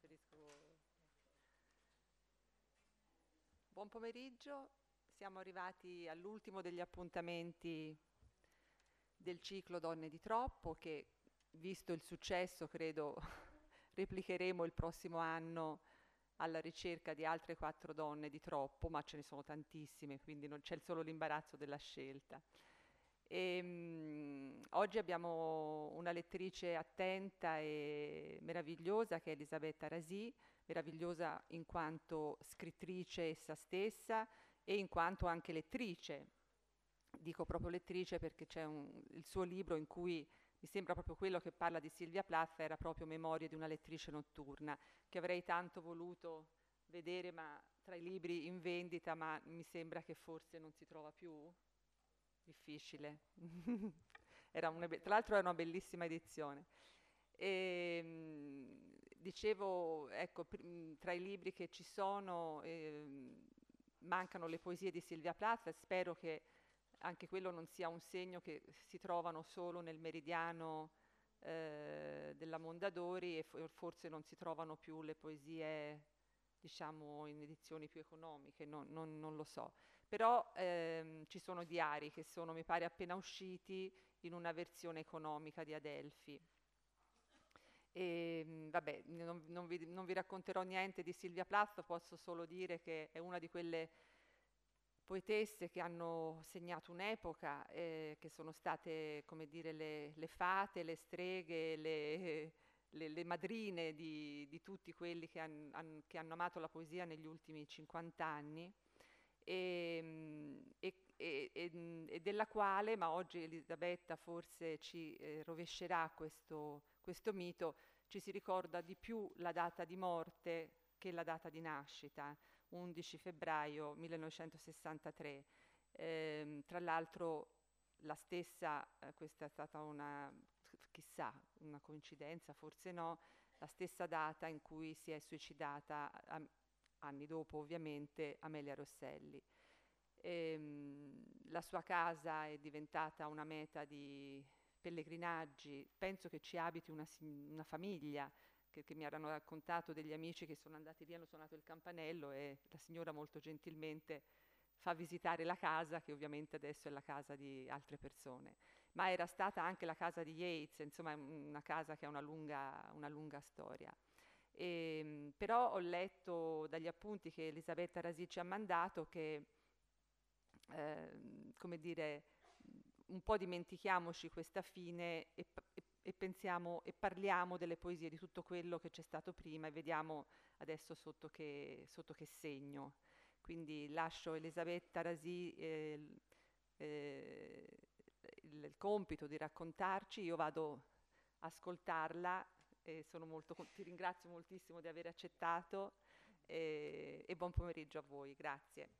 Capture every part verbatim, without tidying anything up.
Preferisco... Buon pomeriggio, siamo arrivati all'ultimo degli appuntamenti del ciclo Donne di Troppo che, visto il successo, credo replicheremo il prossimo anno alla ricerca di altre quattro donne di troppo, ma ce ne sono tantissime, quindi non c'è solo l'imbarazzo della scelta. E, mh, oggi abbiamo una lettrice attenta e meravigliosa che è Elisabetta Rasì, meravigliosa in quanto scrittrice essa stessa e in quanto anche lettrice. Dico proprio lettrice perché c'è un, il suo libro in cui mi sembra proprio quello che parla di Silvia Plath, era proprio Memorie di una lettrice notturna, che avrei tanto voluto vedere ma tra i libri in vendita, ma mi sembra che forse non si trova più. Difficile. Era una be- tra l'altro era una bellissima edizione. E, mh, dicevo, ecco, pr- mh, tra i libri che ci sono ehm, mancano le poesie di Silvia Plath, spero che anche quello non sia un segno che si trovano solo nel meridiano eh, della Mondadori e fo- forse non si trovano più le poesie, diciamo, in edizioni più economiche, non, non- non lo so. Però ehm, ci sono diari che sono, mi pare, appena usciti in una versione economica di Adelphi. E, mh, vabbè, non, non vi, non vi racconterò niente di Silvia Plath, posso solo dire che è una di quelle poetesse che hanno segnato un'epoca, eh, che sono state, come dire, le, le fate, le streghe, le, le- le madrine di, di tutti quelli che, han- han- che hanno amato la poesia negli ultimi cinquanta anni e, mm, e- e- e- mm, e della quale, ma oggi Elisabetta forse ci eh, rovescerà questo, questo mito, ci si ricorda di più la data di morte che la data di nascita, undici febbraio millenovecentosessantatré. Ehm, tra l'altro la stessa, eh, questa è stata una, chissà, una coincidenza, forse no, la stessa data in cui si è suicidata, a- anni dopo ovviamente, Amelia Rosselli. Ehm, la sua casa è diventata una meta di pellegrinaggi, penso che ci abiti una, si- una famiglia che, che mi erano raccontato degli amici che sono andati lì, hanno suonato il campanello e la signora molto gentilmente fa visitare la casa, che ovviamente adesso è la casa di altre persone, ma era stata anche la casa di Yeats, insomma è una casa che ha una lunga, una lunga storia. E, però ho letto dagli appunti che Elisabetta Rasi ci ha mandato che, ehm, come dire, un po' dimentichiamoci questa fine e, p- e- e pensiamo e parliamo delle poesie, di tutto quello che c'è stato prima e vediamo adesso sotto che, sotto che segno. Quindi lascio Elisabetta Rasi eh, il, eh, il- il compito di raccontarci, io vado a ascoltarla e sono molto, con- ti ringrazio moltissimo di aver accettato e, e buon pomeriggio a voi, grazie.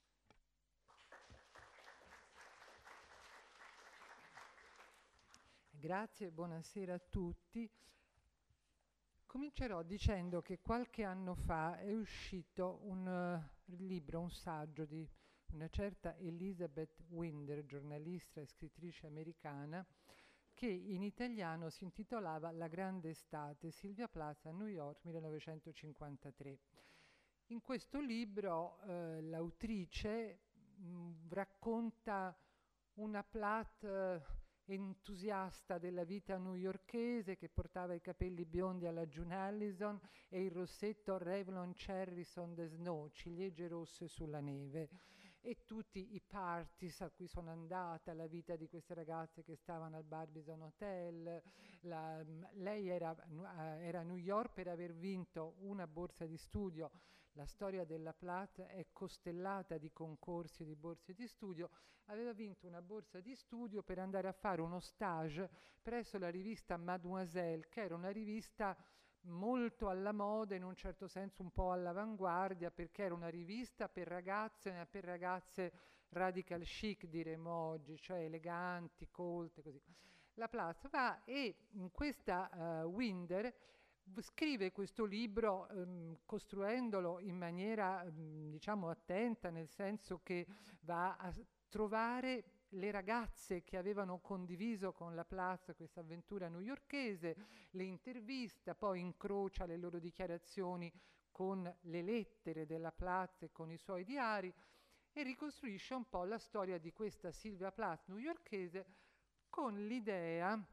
Grazie, buonasera a tutti. Comincerò dicendo che qualche anno fa è uscito un eh, libro, un saggio di una certa Elizabeth Winder, giornalista e scrittrice americana, che in italiano si intitolava La grande estate, Silvia Plath a New York millenovecentocinquantatré. In questo libro eh, l'autrice mh, racconta una Plath eh, entusiasta della vita newyorkese che portava i capelli biondi alla June Allison e il rossetto Revlon Cherries on the Snow, ciliegie rosse sulla neve, e tutti i parties a cui sono andata, la vita di queste ragazze che stavano al Barbizon Hotel. La, lei era, era a New York per aver vinto una borsa di studio. La storia della Plath è costellata di concorsi e di borse di studio. Aveva vinto una borsa di studio per andare a fare uno stage presso la rivista Mademoiselle, che era una rivista molto alla moda, in un certo senso un po' all'avanguardia, perché era una rivista per ragazze, ma per ragazze radical chic, diremmo oggi, cioè eleganti, colte, così. La Plath va e in questa uh, Winder v- scrive questo libro ehm, costruendolo in maniera ehm, diciamo attenta, nel senso che va a s- trovare le ragazze che avevano condiviso con Laplace questa avventura newyorkese, le intervista, poi incrocia le loro dichiarazioni con le lettere della Laplace e con i suoi diari e ricostruisce un po' la storia di questa Sylvia Plath newyorkese con l'idea,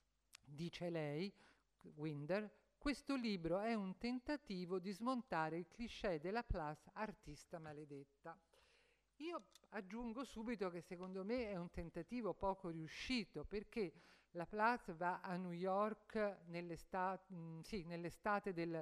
dice lei, Winder, questo libro è un tentativo di smontare il cliché della Plath artista maledetta. Io aggiungo subito che secondo me è un tentativo poco riuscito, perché la Plath va a New York nell'estate, mh, sì, nell'estate del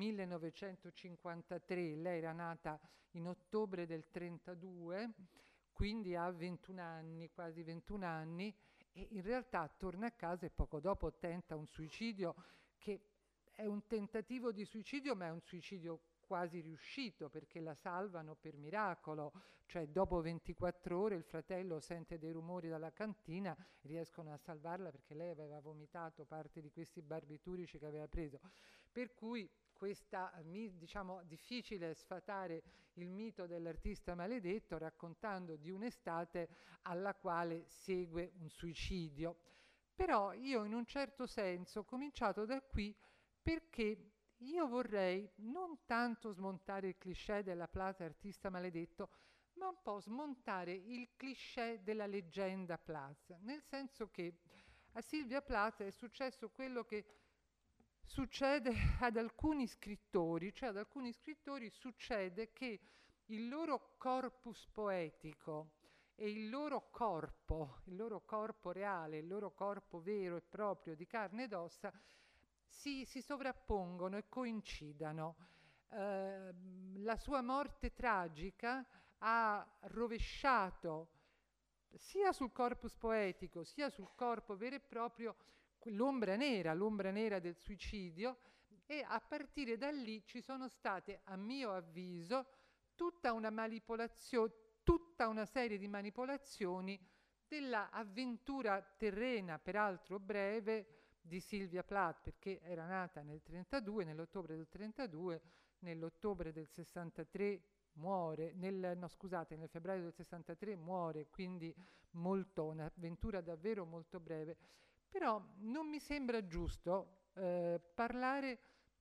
millenovecentocinquantatré, lei era nata in ottobre del trentadue, quindi ha ventuno anni, quasi ventuno anni, e in realtà torna a casa e poco dopo tenta un suicidio che è un tentativo di suicidio, ma è un suicidio quasi riuscito, perché la salvano per miracolo, cioè dopo ventiquattro ore il fratello sente dei rumori dalla cantina, riescono a salvarla perché lei aveva vomitato parte di questi barbiturici che aveva preso. Per cui questa, diciamo, difficile sfatare il mito dell'artista maledetto raccontando di un'estate alla quale segue un suicidio. Però io in un certo senso ho cominciato da qui, perché io vorrei non tanto smontare il cliché della Plath artista maledetto, ma un po' smontare il cliché della leggenda Plath, nel senso che a Sylvia Plath è successo quello che succede ad alcuni scrittori, cioè ad alcuni scrittori succede che il loro corpus poetico e il loro corpo, il loro corpo reale, il loro corpo vero e proprio di carne ed ossa si, si sovrappongono e coincidano. Eh, la sua morte tragica ha rovesciato sia sul corpus poetico sia sul corpo vero e proprio l'ombra nera, l'ombra nera del suicidio, e a partire da lì ci sono state, a mio avviso, tutta una manipolazione, tutta una serie di manipolazioni della avventura terrena, peraltro breve, di Sylvia Plath, perché era nata nel trentadue, nell'ottobre del trentadue, nell'ottobre del sessantatré muore, nel, no scusate, nel febbraio del sessantatré muore, quindi molto, un'avventura davvero molto breve. Però non mi sembra giusto eh, parlare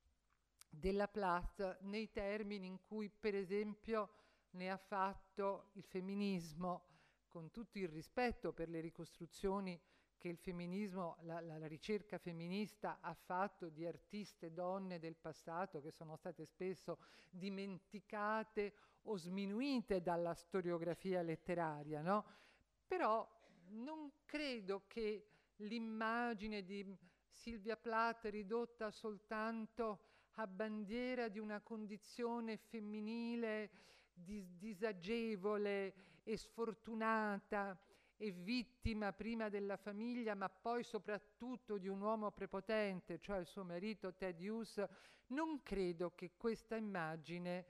della Plath nei termini in cui, per esempio, ne ha fatto il femminismo, con tutto il rispetto per le ricostruzioni che il femminismo, la, la, la ricerca femminista ha fatto di artiste donne del passato che sono state spesso dimenticate o sminuite dalla storiografia letteraria, no? Però non credo che l'immagine di Sylvia Plath ridotta soltanto a bandiera di una condizione femminile dis- disagevole e sfortunata e vittima prima della famiglia, ma poi soprattutto di un uomo prepotente, cioè il suo marito Ted Hughes, non credo che questa immagine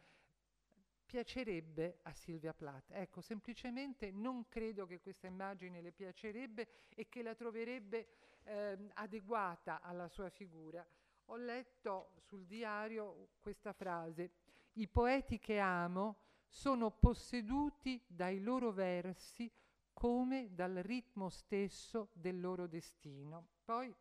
piacerebbe a Sylvia Plath. Ecco, semplicemente non credo che questa immagine le piacerebbe e che la troverebbe eh, adeguata alla sua figura. Ho letto sul diario questa frase: i poeti che amo sono posseduti dai loro versi come dal ritmo stesso del loro destino. Poi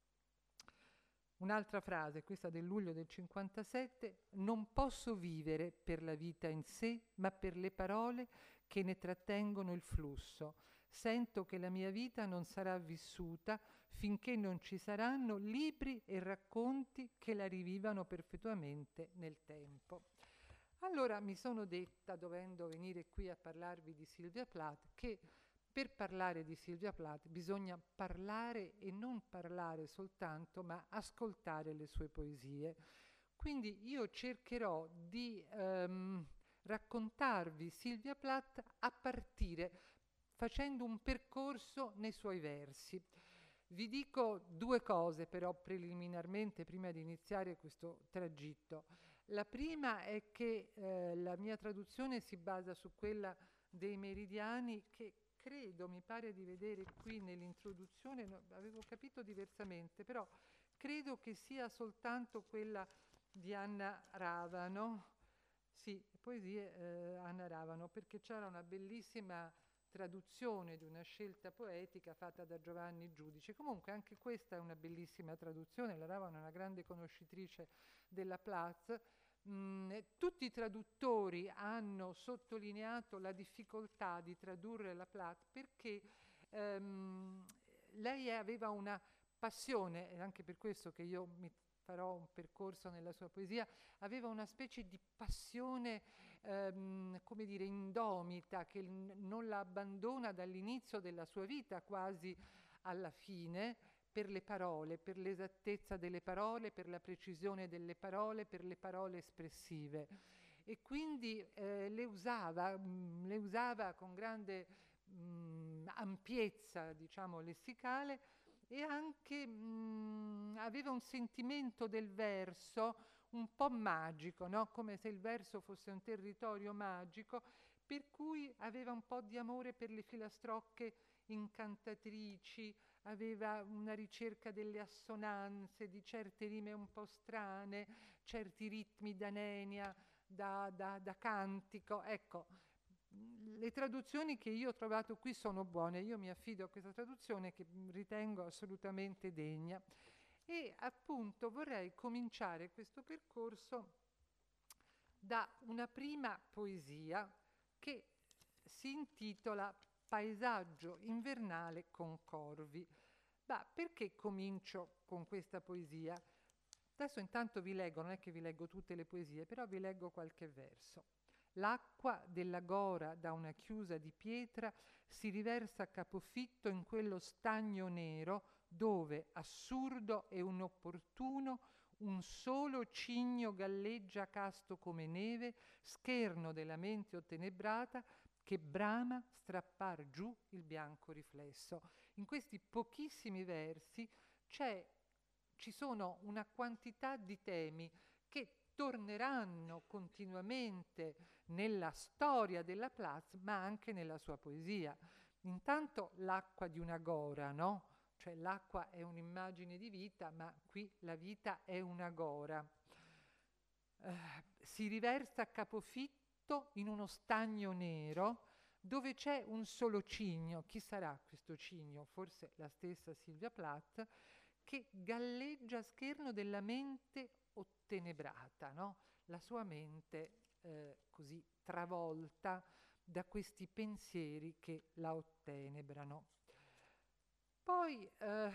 un'altra frase, questa del luglio del cinquantasette: non posso vivere per la vita in sé, ma per le parole che ne trattengono il flusso. Sento che la mia vita non sarà vissuta finché non ci saranno libri e racconti che la rivivano perpetuamente nel tempo. Allora mi sono detta, dovendo venire qui a parlarvi di Sylvia Plath, che per parlare di Sylvia Plath bisogna parlare e non parlare soltanto, ma ascoltare le sue poesie. Quindi io cercherò di ehm, raccontarvi Sylvia Plath a partire, facendo un percorso nei suoi versi. Vi dico due cose però preliminarmente prima di iniziare questo tragitto. La prima è che eh, la mia traduzione si basa su quella dei Meridiani, che credo, mi pare di vedere qui nell'introduzione, no, avevo capito diversamente, però credo che sia soltanto quella di Anna Ravano, sì, poesie eh, Anna Ravano, perché c'era una bellissima traduzione di una scelta poetica fatta da Giovanni Giudice. Comunque anche questa è una bellissima traduzione, la Ravano è una grande conoscitrice della Plath. Mm, tutti i traduttori hanno sottolineato la difficoltà di tradurre la Plath perché ehm, lei aveva una passione, e anche per questo che io mi farò un percorso nella sua poesia, aveva una specie di passione, ehm, come dire, indomita, che n- non la abbandona dall'inizio della sua vita quasi alla fine, per le parole, per l'esattezza delle parole, per la precisione delle parole, per le parole espressive. E quindi eh, le usava, mh, le usava con grande mh, ampiezza, diciamo, lessicale, e anche mh, aveva un sentimento del verso un po' magico, no? Come se il verso fosse un territorio magico, per cui aveva un po' di amore per le filastrocche incantatrici, aveva una ricerca delle assonanze, di certe rime un po' strane, certi ritmi da nenia, da, da, da cantico. Ecco, le traduzioni che io ho trovato qui sono buone, io mi affido a questa traduzione che ritengo assolutamente degna. E appunto vorrei cominciare questo percorso da una prima poesia che si intitola Paesaggio invernale con corvi. Ma perché comincio con questa poesia? Adesso intanto vi leggo, non è che vi leggo tutte le poesie, però vi leggo qualche verso. L'acqua della gora da una chiusa di pietra si riversa a capofitto in quello stagno nero dove, assurdo e inopportuno, un solo cigno galleggia casto come neve, scherno della mente ottenebrata, che brama strappar giù il bianco riflesso. In questi pochissimi versi c'è, ci sono una quantità di temi che torneranno continuamente nella storia della Plath, ma anche nella sua poesia. Intanto l'acqua di una gora, no? Cioè l'acqua è un'immagine di vita, ma qui la vita è una gora. Eh, si riversa a capofitto in uno stagno nero dove c'è un solo cigno. Chi sarà questo cigno? Forse la stessa Silvia Plath, che galleggia a scherno della mente ottenebrata, no? La sua mente eh, così travolta da questi pensieri che la ottenebrano. Poi eh,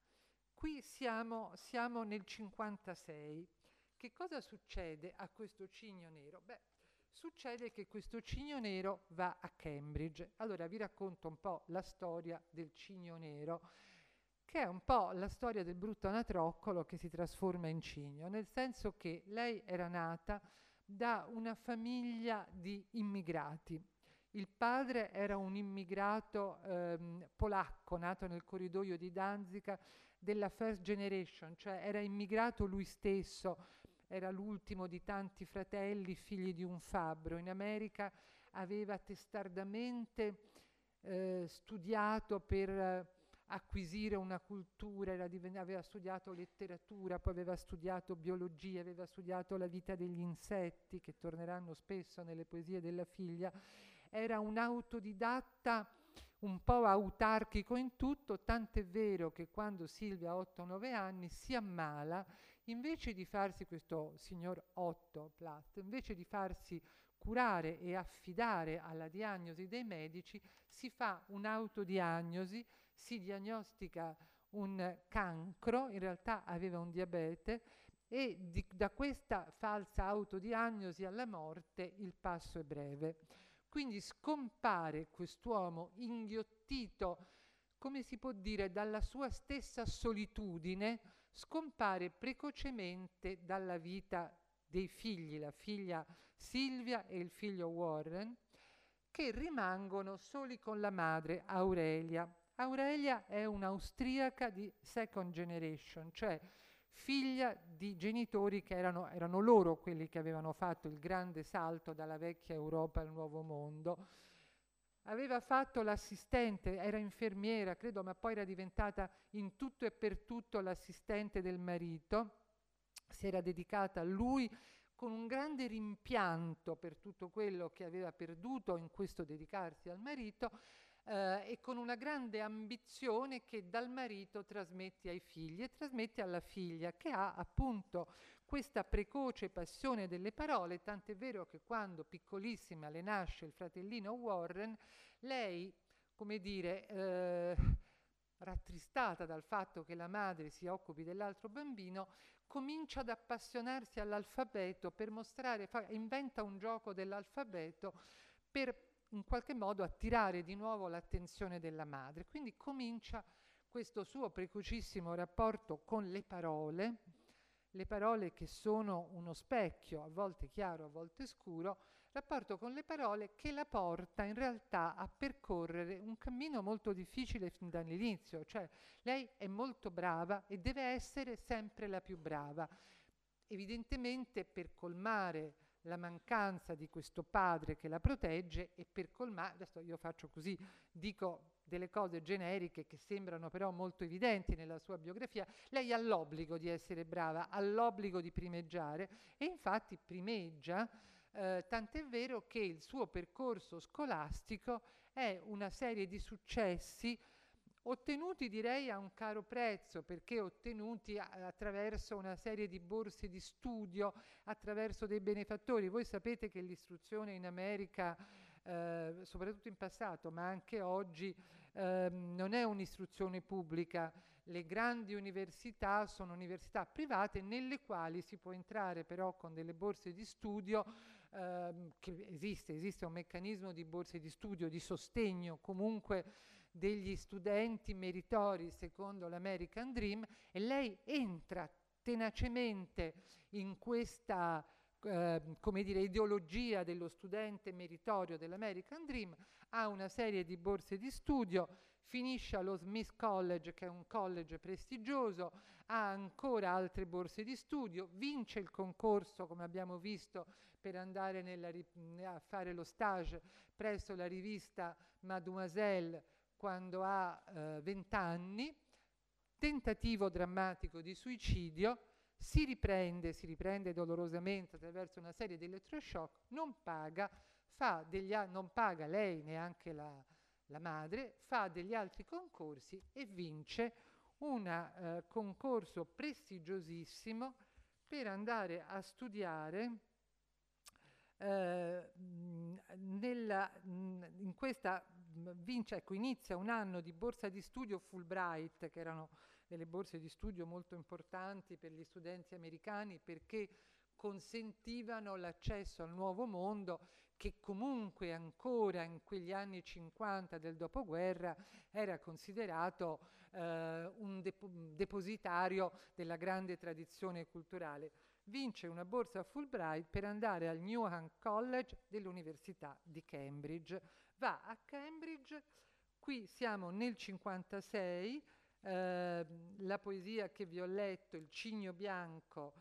qui siamo, siamo nel cinquantasei. Che cosa succede a questo cigno nero? Beh, succede che questo cigno nero va a Cambridge. Allora vi racconto un po' la storia del cigno nero, che è un po' la storia del brutto anatroccolo che si trasforma in cigno, nel senso che lei era nata da una famiglia di immigrati. Il padre era un immigrato ehm, polacco, nato nel corridoio di Danzica, della first generation, cioè era immigrato lui stesso, era l'ultimo di tanti fratelli, figli di un fabbro. In America aveva testardamente eh, studiato per eh, acquisire una cultura, era diven- aveva studiato letteratura, poi aveva studiato biologia, aveva studiato la vita degli insetti, che torneranno spesso nelle poesie della figlia. Era un autodidatta un po' autarchico in tutto, tant'è vero che quando Silvia ha otto nove anni si ammala, invece di farsi, questo signor Otto Plath, invece di farsi curare e affidare alla diagnosi dei medici, si fa un'autodiagnosi, si diagnostica un cancro, in realtà aveva un diabete, e di, da questa falsa autodiagnosi alla morte il passo è breve. Quindi scompare quest'uomo inghiottito, come si può dire, dalla sua stessa solitudine, scompare precocemente dalla vita dei figli, la figlia Silvia e il figlio Warren, che rimangono soli con la madre Aurelia. Aurelia è un'austriaca di second generation, cioè figlia di genitori che erano, erano loro quelli che avevano fatto il grande salto dalla vecchia Europa al nuovo mondo. Aveva fatto l'assistente, era infermiera, credo, ma poi era diventata in tutto e per tutto l'assistente del marito. Si era dedicata a lui con un grande rimpianto per tutto quello che aveva perduto in questo dedicarsi al marito. eh, e con una grande ambizione che dal marito trasmette ai figli e trasmette alla figlia, che ha appunto questa precoce passione delle parole, tant'è vero che quando piccolissima le nasce il fratellino Warren, lei, come dire, eh, rattristata dal fatto che la madre si occupi dell'altro bambino, comincia ad appassionarsi all'alfabeto per mostrare, fa, inventa un gioco dell'alfabeto per in qualche modo attirare di nuovo l'attenzione della madre. Quindi comincia questo suo precocissimo rapporto con le parole, le parole che sono uno specchio, a volte chiaro, a volte scuro, rapporto con le parole che la porta in realtà a percorrere un cammino molto difficile fin dall'inizio, cioè lei è molto brava e deve essere sempre la più brava. Evidentemente per colmare la mancanza di questo padre che la protegge e per colmare, adesso io faccio così, dico delle cose generiche che sembrano però molto evidenti nella sua biografia, lei ha l'obbligo di essere brava, ha l'obbligo di primeggiare e infatti primeggia, eh, tant'è vero che il suo percorso scolastico è una serie di successi ottenuti direi a un caro prezzo, perché ottenuti a- attraverso una serie di borse di studio, attraverso dei benefattori. Voi sapete che l'istruzione in America, eh, soprattutto in passato, ma anche oggi, ehm, non è un'istruzione pubblica. Le grandi università sono università private nelle quali si può entrare però con delle borse di studio, ehm, che esiste, esiste un meccanismo di borse di studio, di sostegno comunque degli studenti meritori secondo l'American Dream, e lei entra tenacemente in questa eh, come dire, ideologia dello studente meritorio dell'American Dream, ha una serie di borse di studio, finisce allo Smith College, che è un college prestigioso, ha ancora altre borse di studio, vince il concorso, come abbiamo visto, per andare nella, a fare lo stage presso la rivista Mademoiselle quando ha eh, venti anni, tentativo drammatico di suicidio, si riprende, si riprende dolorosamente attraverso una serie di elettroshock, non paga, fa degli a- non paga lei neanche la, la madre, fa degli altri concorsi e vince un eh, concorso prestigiosissimo per andare a studiare eh, nella, in questa vince, ecco, inizia un anno di borsa di studio Fulbright, che erano delle borse di studio molto importanti per gli studenti americani perché consentivano l'accesso al nuovo mondo, che comunque ancora in quegli anni cinquanta del dopoguerra era considerato eh, un dep- depositario della grande tradizione culturale. Vince una borsa Fulbright per andare al Newnham College dell'Università di Cambridge. Va a Cambridge, qui siamo nel cinquantasei, eh, la poesia che vi ho letto, Il cigno bianco,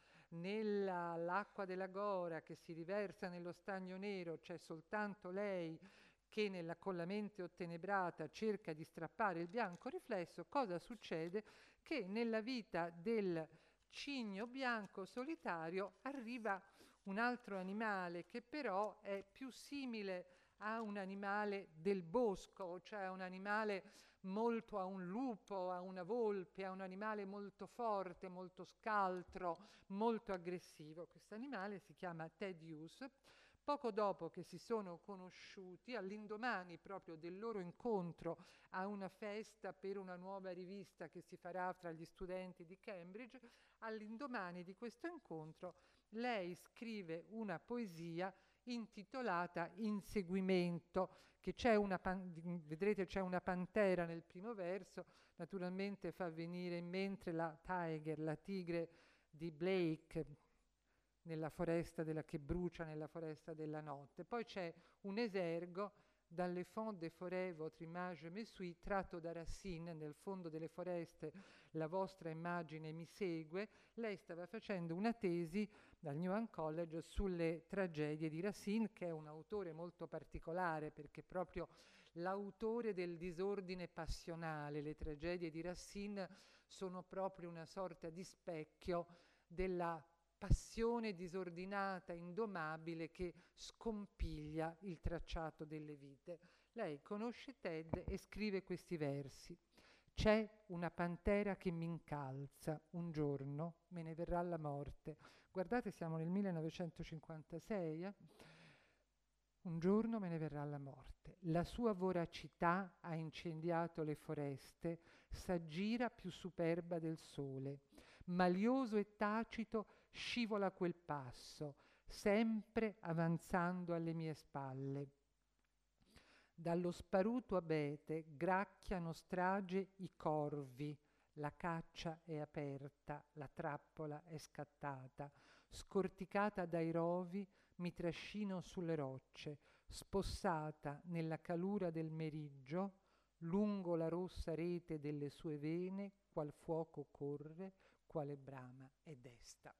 nell'acqua della Gora che si riversa nello stagno nero, c'è soltanto lei che nella, con la mente ottenebrata cerca di strappare il bianco riflesso. Cosa succede? Che nella vita del cigno bianco solitario arriva un altro animale che però è più simile a un animale del bosco, cioè a un animale molto, a un lupo, a una volpe, a un animale molto forte, molto scaltro, molto aggressivo. Questo animale si chiama Ted Hughes. Poco dopo che si sono conosciuti, all'indomani proprio del loro incontro a una festa per una nuova rivista che si farà fra gli studenti di Cambridge, all'indomani di questo incontro lei scrive una poesia intitolata Inseguimento, che c'è una pan- vedrete c'è una pantera nel primo verso, naturalmente fa venire in mente la Tiger, la tigre di Blake, nella foresta della, che brucia nella foresta della notte. Poi c'è un esergo, Dans les fonds des forêts votre image me suit, tratto da Racine, nel fondo delle foreste la vostra immagine mi segue. Lei stava facendo una tesi dal Newnham College sulle tragedie di Racine, che è un autore molto particolare perché proprio l'autore del disordine passionale. Le tragedie di Racine sono proprio una sorta di specchio della passione disordinata, indomabile, che scompiglia il tracciato delle vite. Lei conosce Ted e scrive questi versi. C'è una pantera che mi incalza, un giorno me ne verrà la morte. Guardate, siamo nel millenovecentocinquantasei, eh? Un giorno me ne verrà la morte. La sua voracità ha incendiato le foreste, s'aggira più superba del sole. Malioso e tacito scivola quel passo, sempre avanzando alle mie spalle. Dallo sparuto abete gracchiano strage i corvi, la caccia è aperta, la trappola è scattata, scorticata dai rovi mi trascino sulle rocce, spossata nella calura del meriggio, lungo la rossa rete delle sue vene, qual fuoco corre, quale brama è desta.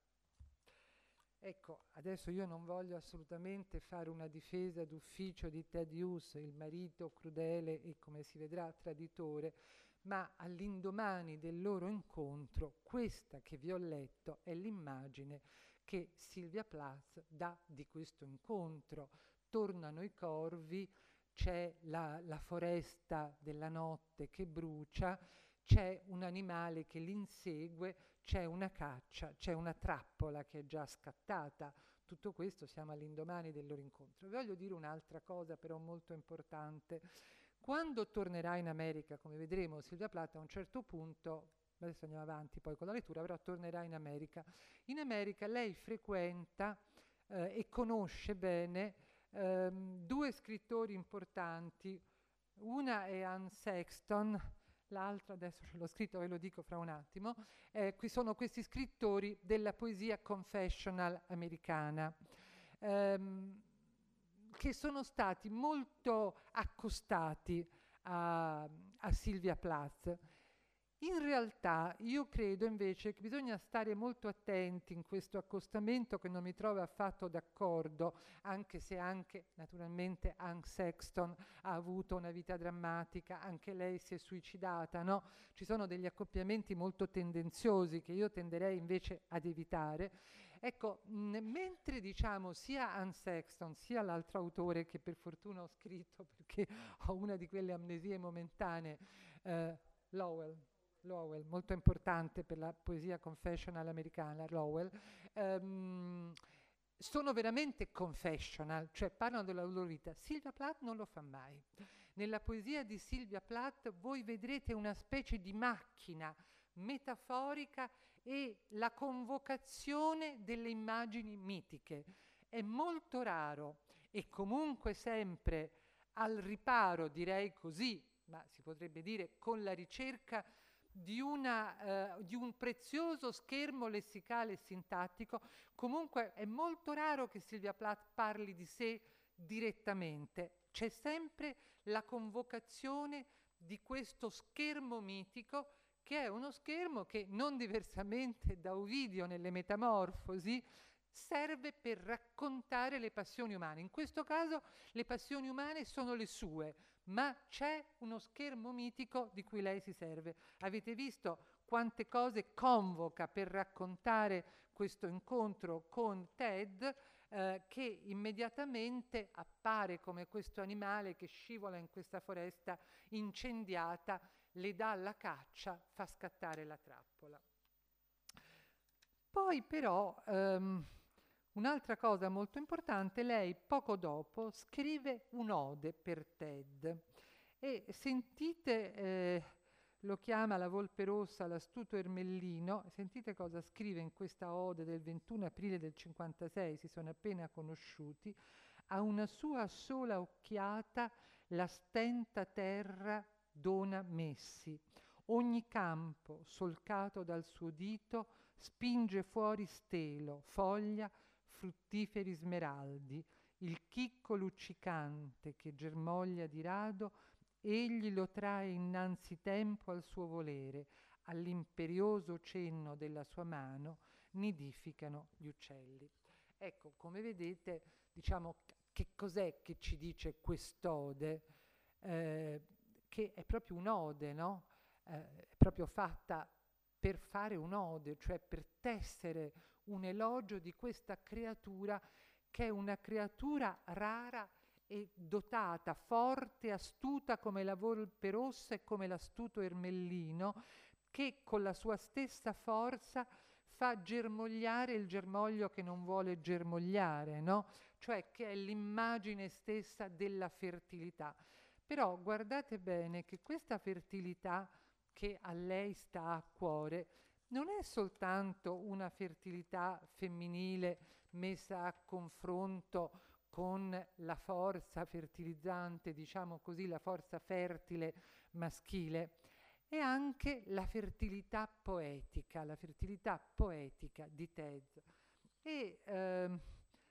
Ecco, adesso io non voglio assolutamente fare una difesa d'ufficio di Ted Hughes, il marito crudele e, come si vedrà, traditore, ma all'indomani del loro incontro, questa che vi ho letto è l'immagine che Sylvia Plath dà di questo incontro. Tornano i corvi, c'è la, la foresta della notte che brucia, c'è un animale che li insegue, c'è una caccia, c'è una trappola che è già scattata. Tutto questo siamo all'indomani del loro incontro. Vi voglio dire un'altra cosa però molto importante. Quando tornerà in America, come vedremo, Sylvia Plath a un certo punto, adesso andiamo avanti poi con la lettura, però tornerà in America. In America lei frequenta eh, e conosce bene ehm, due scrittori importanti. Una è Anne Sexton, l'altra adesso ce l'ho scritto, ve lo dico fra un attimo. Eh, qui sono questi scrittori della poesia confessional americana, ehm, che sono stati molto accostati a, a Sylvia Plath. In realtà io credo invece che bisogna stare molto attenti in questo accostamento, che non mi trovo affatto d'accordo, anche se anche naturalmente Anne Sexton ha avuto una vita drammatica, anche lei si è suicidata, no? Ci sono degli accoppiamenti molto tendenziosi che io tenderei invece ad evitare. Ecco, mh, mentre diciamo sia Anne Sexton sia l'altro autore che per fortuna ho scritto perché ho una di quelle amnesie momentanee, eh, Lowell, Lowell, molto importante per la poesia confessional americana, Lowell, ehm, sono veramente confessional, cioè parlano della loro vita. Sylvia Plath non lo fa mai. Nella poesia di Sylvia Plath voi vedrete una specie di macchina metaforica e la convocazione delle immagini mitiche. È molto raro e comunque sempre al riparo, direi così, ma si potrebbe dire con la ricerca di, una, eh, di un prezioso schermo lessicale e sintattico. Comunque è molto raro che Sylvia Plath parli di sé direttamente. C'è sempre la convocazione di questo schermo mitico, che è uno schermo che, non diversamente da Ovidio nelle Metamorfosi, serve per raccontare le passioni umane. In questo caso le passioni umane sono le sue, ma c'è uno schermo mitico di cui lei si serve. Avete visto quante cose convoca per raccontare questo incontro con Ted, eh, che immediatamente appare come questo animale che scivola in questa foresta incendiata, le dà la caccia, fa scattare la trappola. Poi però ehm, un'altra cosa molto importante, lei poco dopo scrive un'ode per Ted e sentite, eh, lo chiama La Volpe Rossa, l'astuto Ermellino, sentite cosa scrive in questa ode del ventuno aprile del cinquantasei, si sono appena conosciuti. A una sua sola occhiata la stenta terra dona messi, ogni campo solcato dal suo dito spinge fuori stelo, foglia, fruttiferi smeraldi, il chicco luccicante che germoglia di rado, egli lo trae innanzi tempo al suo volere, all'imperioso cenno della sua mano nidificano gli uccelli. Ecco, come vedete, diciamo, che cos'è che ci dice quest'ode? Eh, che è proprio un'ode, no? Eh, è proprio fatta per fare un'ode, cioè per tessere un elogio di questa creatura che è una creatura rara e dotata, forte, astuta come la volpe rossa e come l'astuto ermellino, che con la sua stessa forza fa germogliare il germoglio che non vuole germogliare, no? Cioè che è l'immagine stessa della fertilità. Però guardate bene che questa fertilità che a lei sta a cuore non è soltanto una fertilità femminile messa a confronto con la forza fertilizzante, diciamo così, la forza fertile maschile, è anche la fertilità poetica, la fertilità poetica di Ted. E ehm,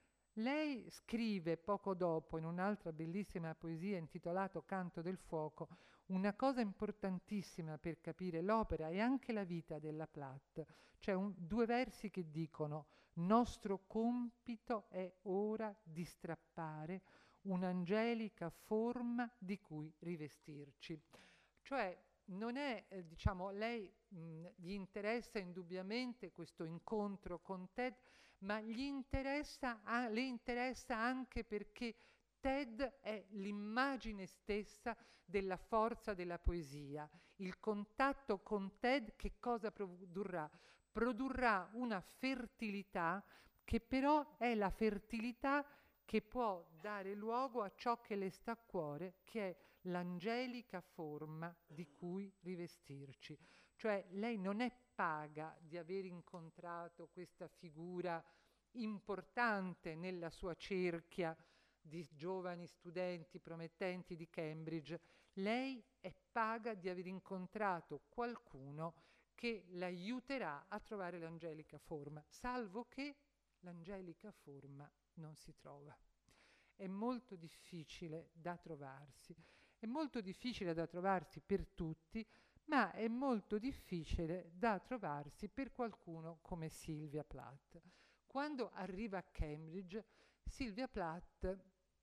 lei scrive poco dopo, in un'altra bellissima poesia intitolata Canto del fuoco, una cosa importantissima per capire l'opera e anche la vita della Plath. C'è un, due versi che dicono: nostro compito è ora di strappare un'angelica forma di cui rivestirci. Cioè non è, eh, diciamo, lei mh, gli interessa indubbiamente questo incontro con Ted, ma gli interessa, ah, le interessa anche perché Ted è l'immagine stessa della forza della poesia. Il contatto con Ted che cosa produrrà? Produrrà una fertilità che però è la fertilità che può dare luogo a ciò che le sta a cuore, che è l'angelica forma di cui rivestirci. Cioè lei non è paga di aver incontrato questa figura importante nella sua cerchia di giovani studenti promettenti di Cambridge. Lei è paga di aver incontrato qualcuno che l'aiuterà a trovare l'angelica forma, salvo che l'angelica forma non si trova. È molto difficile da trovarsi, è molto difficile da trovarsi per tutti, ma è molto difficile da trovarsi per qualcuno come Sylvia Plath. Quando arriva a Cambridge, Sylvia Plath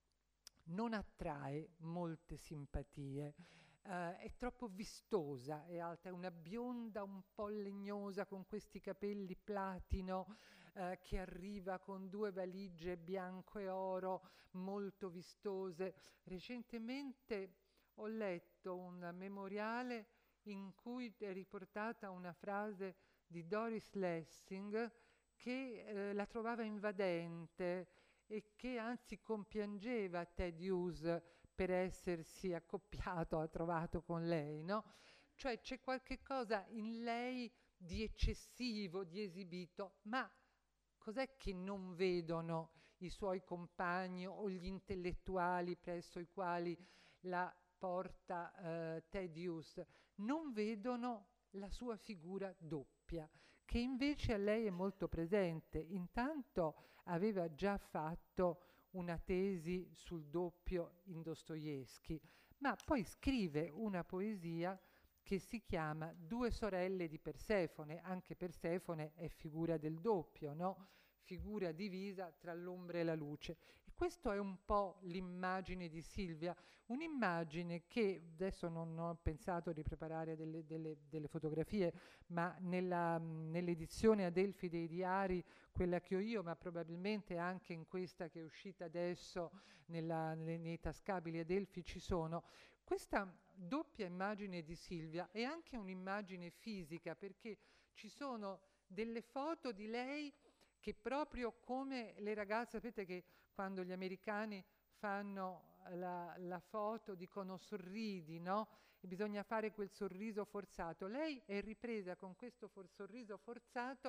non attrae molte simpatie, uh, è troppo vistosa, è alta, è una bionda un po' legnosa con questi capelli platino, uh, che arriva con due valigie bianco e oro molto vistose. Recentemente ho letto un memoriale in cui è riportata una frase di Doris Lessing che eh, la trovava invadente e che anzi compiangeva Ted Hughes per essersi accoppiato, ha trovato con lei, no? Cioè c'è qualche cosa in lei di eccessivo, di esibito, ma cos'è che non vedono i suoi compagni o gli intellettuali presso i quali la porta eh, Ted Hughes? Non vedono la sua figura doppia, che invece a lei è molto presente. Intanto aveva già fatto una tesi sul doppio in Dostoevskij, ma poi scrive una poesia che si chiama Due sorelle di Persefone. Anche Persefone è figura del doppio, no? Figura divisa tra l'ombra e la luce. E questo è un po' l'immagine di Silvia, un'immagine che adesso non ho pensato di preparare delle, delle, delle fotografie, ma nella, nell'edizione Adelphi dei diari, quella che ho io, ma probabilmente anche in questa che è uscita adesso nella, nei, nei tascabili Adelphi ci sono, questa doppia immagine di Silvia è anche un'immagine fisica, perché ci sono delle foto di lei che proprio come le ragazze, sapete che quando gli americani fanno la, la foto dicono sorridi, no? E bisogna fare quel sorriso forzato. Lei è ripresa con questo for- sorriso forzato,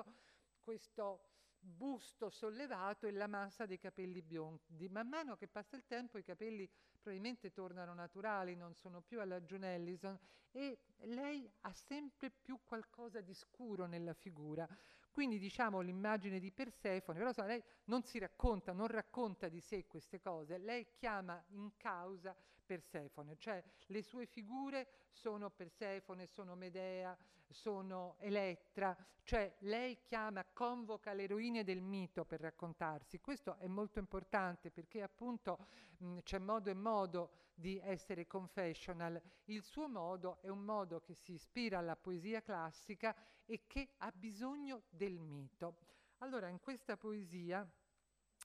questo busto sollevato e la massa dei capelli biondi. Man mano che passa il tempo i capelli probabilmente tornano naturali, non sono più alla Joan Ellison, e lei ha sempre più qualcosa di scuro nella figura. Quindi diciamo l'immagine di Persefone, però so, lei non si racconta, non racconta di sé queste cose, lei chiama in causa Persefone, cioè le sue figure sono Persefone, sono Medea, sono Elettra, cioè lei chiama, convoca le eroine del mito per raccontarsi. Questo è molto importante perché appunto mh, c'è modo e modo di essere confessional. Il suo modo è un modo che si ispira alla poesia classica e che ha bisogno del mito. Allora, in questa poesia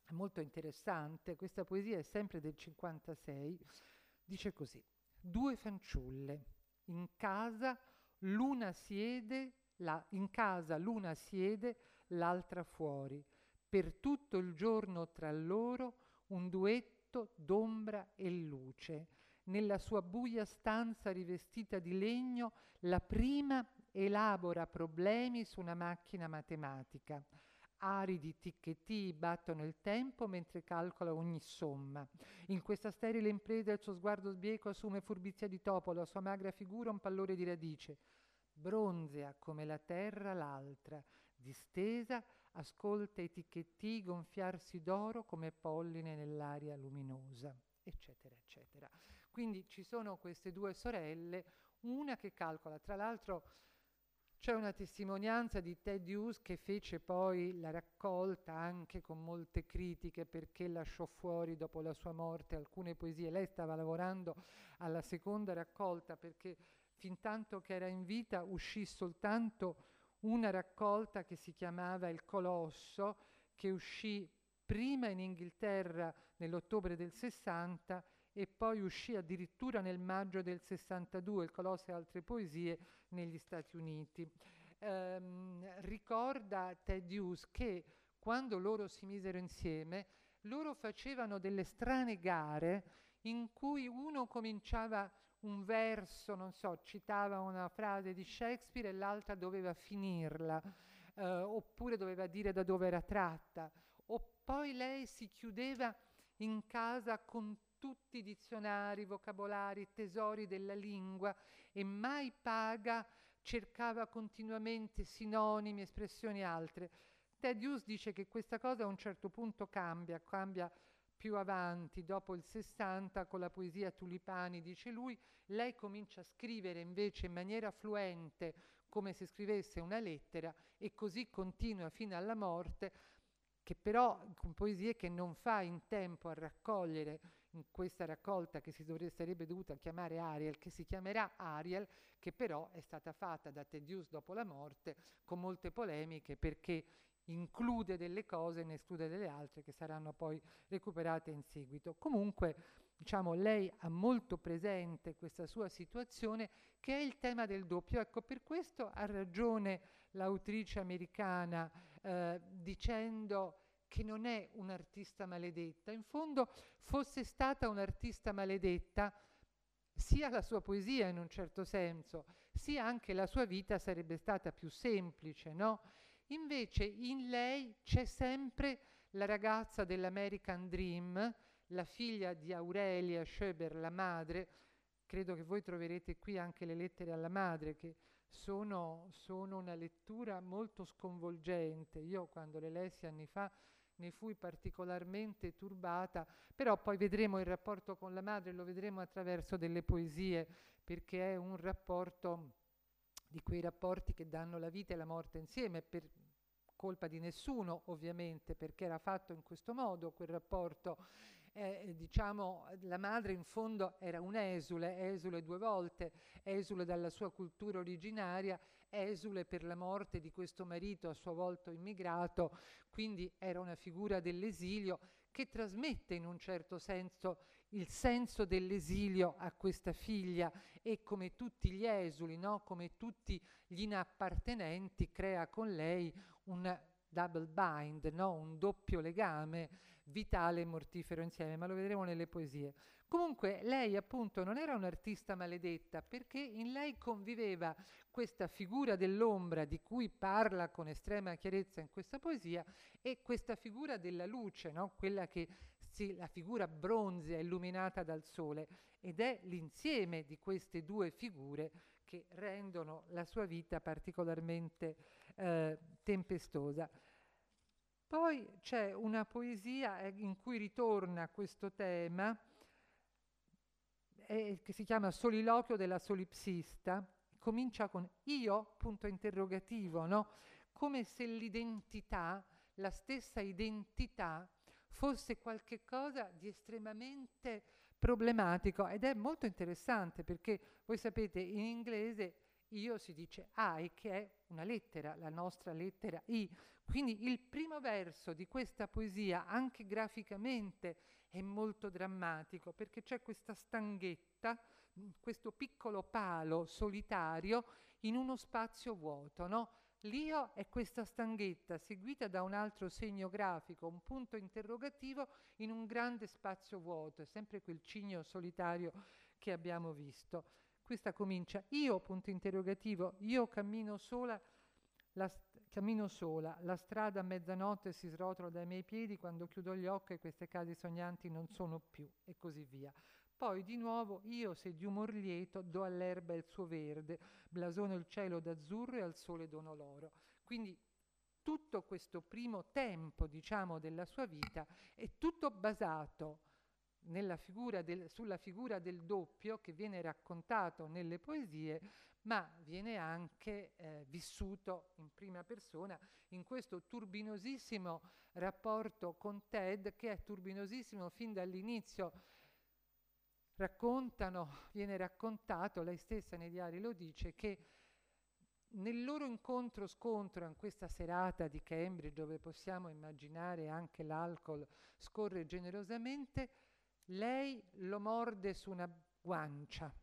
è molto interessante. Questa poesia è sempre del cinquantasei, dice così: due fanciulle, in casa l'una siede, la, in casa l'una siede, l'altra fuori, per tutto il giorno tra loro un duetto d'ombra e luce. Nella sua buia stanza rivestita di legno, la prima elabora problemi su una macchina matematica. Aridi ticchetti battono il tempo mentre calcola ogni somma. In questa sterile impresa il suo sguardo sbieco assume furbizia di topo, la sua magra figura un pallore di radice. Bronzea come la terra l'altra, distesa, ascolta i ticchetti gonfiarsi d'oro come polline nell'aria luminosa, eccetera, eccetera. Quindi ci sono queste due sorelle, una che calcola, tra l'altro c'è una testimonianza di Ted Hughes che fece poi la raccolta anche con molte critiche perché lasciò fuori dopo la sua morte alcune poesie. Lei stava lavorando alla seconda raccolta perché fin tanto che era in vita uscì soltanto una raccolta che si chiamava Il Colosso, che uscì prima in Inghilterra nell'ottobre del sessanta e poi uscì addirittura nel maggio del sessantadue, Il Colosso e altre poesie, negli Stati Uniti. Ehm, ricorda Ted Hughes che quando loro si misero insieme, loro facevano delle strane gare in cui uno cominciava un verso, non so, citava una frase di Shakespeare e l'altra doveva finirla, eh, oppure doveva dire da dove era tratta, o poi lei si chiudeva in casa con tutti i dizionari, vocabolari, tesori della lingua e mai paga cercava continuamente sinonimi, espressioni altre. Ted Hughes dice che questa cosa a un certo punto cambia, cambia più avanti, dopo il sessanta, con la poesia Tulipani, dice lui, lei comincia a scrivere invece in maniera fluente, come se scrivesse una lettera, e così continua fino alla morte, che però con poesie che non fa in tempo a raccogliere in questa raccolta che si dovrebbe, sarebbe dovuta chiamare Ariel, che si chiamerà Ariel, che però è stata fatta da Ted Hughes dopo la morte con molte polemiche perché include delle cose e ne esclude delle altre che saranno poi recuperate in seguito. Comunque, diciamo, lei ha molto presente questa sua situazione che è il tema del doppio. Ecco, per questo ha ragione l'autrice americana eh, dicendo che non è un'artista maledetta. In fondo, fosse stata un'artista maledetta, sia la sua poesia in un certo senso, sia anche la sua vita sarebbe stata più semplice, no? Invece in lei c'è sempre la ragazza dell'American Dream, la figlia di Aurelia Schoeber, la madre. Credo che voi troverete qui anche le lettere alla madre, che sono, sono una lettura molto sconvolgente. Io quando le lessi anni fa ne fui particolarmente turbata, però poi vedremo il rapporto con la madre, lo vedremo attraverso delle poesie, perché è un rapporto di quei rapporti che danno la vita e la morte insieme, per colpa di nessuno ovviamente, perché era fatto in questo modo quel rapporto. Eh, diciamo, la madre in fondo era un'esule, esule due volte, esule dalla sua cultura originaria, esule per la morte di questo marito a sua volta immigrato, quindi era una figura dell'esilio che trasmette in un certo senso il senso dell'esilio a questa figlia e come tutti gli esuli, no? Come tutti gli inappartenenti, crea con lei un double bind, no? Un doppio legame vitale e mortifero insieme, ma lo vedremo nelle poesie. Comunque lei appunto non era un'artista maledetta perché in lei conviveva questa figura dell'ombra di cui parla con estrema chiarezza in questa poesia e questa figura della luce, no? Quella che si, la figura bronzea illuminata dal sole, ed è l'insieme di queste due figure che rendono la sua vita particolarmente eh, tempestosa. Poi c'è una poesia eh, in cui ritorna questo tema eh, che si chiama Soliloquio della solipsista, comincia con io, punto interrogativo, no? Come se l'identità, la stessa identità, fosse qualche cosa di estremamente problematico, ed è molto interessante perché voi sapete in inglese Io si dice A, e che è una lettera, la nostra lettera I. Quindi il primo verso di questa poesia, anche graficamente, è molto drammatico, perché c'è questa stanghetta, questo piccolo palo solitario in uno spazio vuoto, no? L'io è questa stanghetta seguita da un altro segno grafico, un punto interrogativo in un grande spazio vuoto, è sempre quel cigno solitario che abbiamo visto. Questa comincia: io, punto interrogativo, io cammino sola, la st- cammino sola, la strada a mezzanotte si srotola dai miei piedi, quando chiudo gli occhi queste case sognanti non sono più, e così via. Poi di nuovo: io, se di umor lieto, do all'erba il suo verde, blasono il cielo d'azzurro e al sole dono l'oro. Quindi tutto questo primo tempo, diciamo, della sua vita è tutto basato nella figura del, sulla figura del doppio, che viene raccontato nelle poesie, ma viene anche eh, vissuto in prima persona in questo turbinosissimo rapporto con Ted, che è turbinosissimo fin dall'inizio. Raccontano, viene raccontato, lei stessa nei diari lo dice, che nel loro incontro-scontro in questa serata di Cambridge, dove possiamo immaginare anche l'alcol scorre generosamente, lei lo morde su una guancia,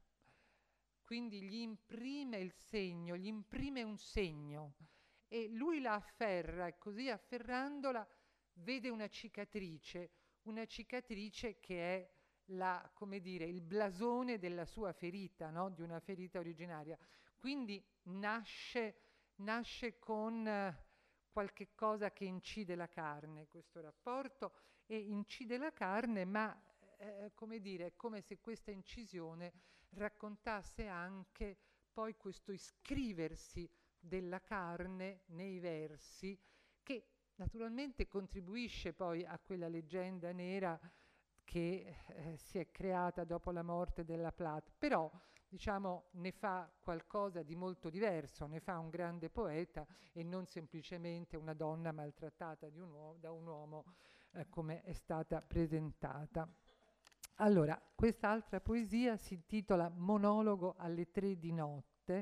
quindi gli imprime il segno, gli imprime un segno, e lui la afferra, e così afferrandola vede una cicatrice, una cicatrice che è la, come dire, il blasone della sua ferita, no? Di una ferita originaria. Quindi nasce, nasce con eh, qualche cosa che incide la carne, questo rapporto, e incide la carne, ma eh, come dire, è come se questa incisione raccontasse anche poi questo iscriversi della carne nei versi, che naturalmente contribuisce poi a quella leggenda nera che eh, si è creata dopo la morte della Plath, però diciamo ne fa qualcosa di molto diverso, ne fa un grande poeta e non semplicemente una donna maltrattata di un uomo, da un uomo eh, come è stata presentata. Allora, quest'altra poesia si intitola Monologo alle tre di notte,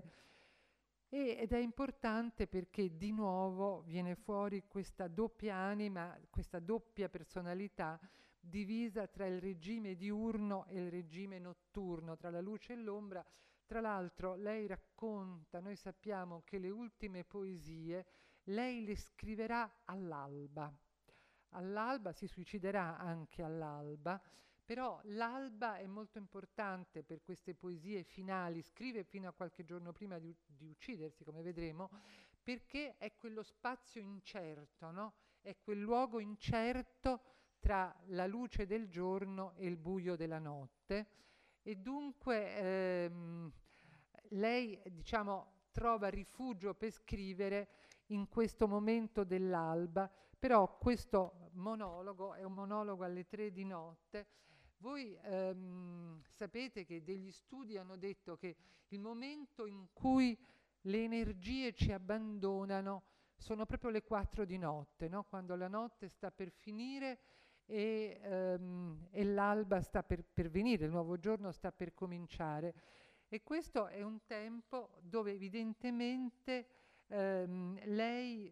e, ed è importante perché di nuovo viene fuori questa doppia anima, questa doppia personalità divisa tra il regime diurno e il regime notturno, tra la luce e l'ombra. Tra l'altro lei racconta, noi sappiamo che le ultime poesie lei le scriverà all'alba. All'alba, si suiciderà anche all'alba, però l'alba è molto importante per queste poesie finali. Scrive fino a qualche giorno prima di, di uccidersi, come vedremo, perché è quello spazio incerto, no? È quel luogo incerto tra la luce del giorno e il buio della notte, e dunque ehm, lei, diciamo, trova rifugio per scrivere in questo momento dell'alba. Però questo monologo è un monologo alle tre di notte. Voi ehm, sapete che degli studi hanno detto che il momento in cui le energie ci abbandonano sono proprio le quattro di notte, no? Quando la notte sta per finire e, ehm, e l'alba sta per, per venire, il nuovo giorno sta per cominciare. E questo è un tempo dove evidentemente ehm, lei,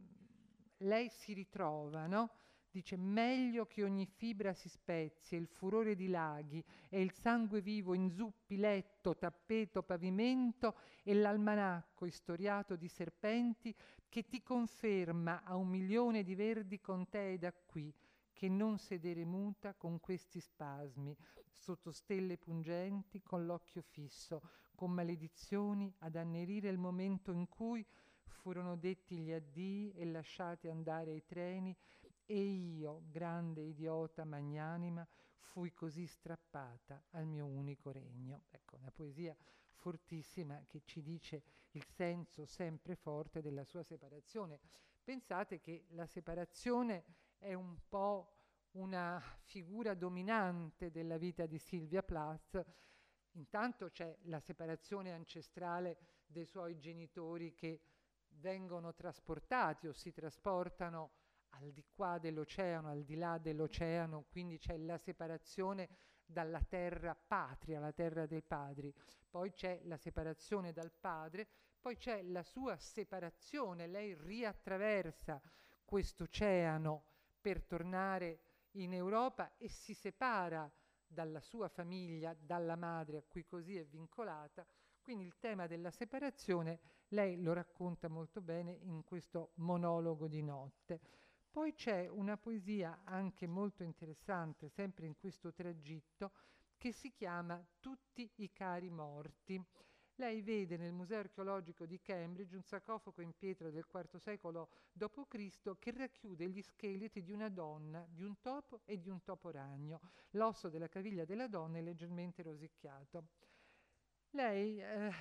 lei si ritrova, no? Dice: meglio che ogni fibra si spezzi, e il furore dilaghi, e il sangue vivo inzuppi letto, tappeto, pavimento, e l'almanacco istoriato di serpenti che ti conferma a un milione di verdi contee da qui, che non sedere muta con questi spasmi, sotto stelle pungenti, con l'occhio fisso, con maledizioni ad annerire il momento in cui furono detti gli addii e lasciati andare ai treni, e io, grande idiota magnanima, fui così strappata al mio unico regno. Ecco, una poesia fortissima che ci dice il senso sempre forte della sua separazione. Pensate che la separazione è un po' una figura dominante della vita di Sylvia Plath. Intanto c'è la separazione ancestrale dei suoi genitori, che vengono trasportati o si trasportano al di qua dell'oceano, al di là dell'oceano, quindi c'è la separazione dalla terra patria, la terra dei padri. Poi c'è la separazione dal padre, poi c'è la sua separazione, lei riattraversa questo oceano per tornare in Europa e si separa dalla sua famiglia, dalla madre a cui così è vincolata. Quindi il tema della separazione lei lo racconta molto bene in questo monologo di notte. Poi c'è una poesia anche molto interessante, sempre in questo tragitto, che si chiama Tutti i cari morti. Lei vede nel Museo archeologico di Cambridge un sarcofago in pietra del quarto secolo dopo Cristo che racchiude gli scheletri di una donna, di un topo e di un topo ragno. L'osso della caviglia della donna è leggermente rosicchiato. Lei eh,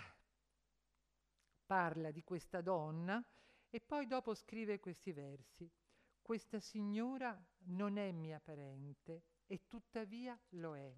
parla di questa donna e poi dopo scrive questi versi. Questa signora non è mia parente e tuttavia lo è.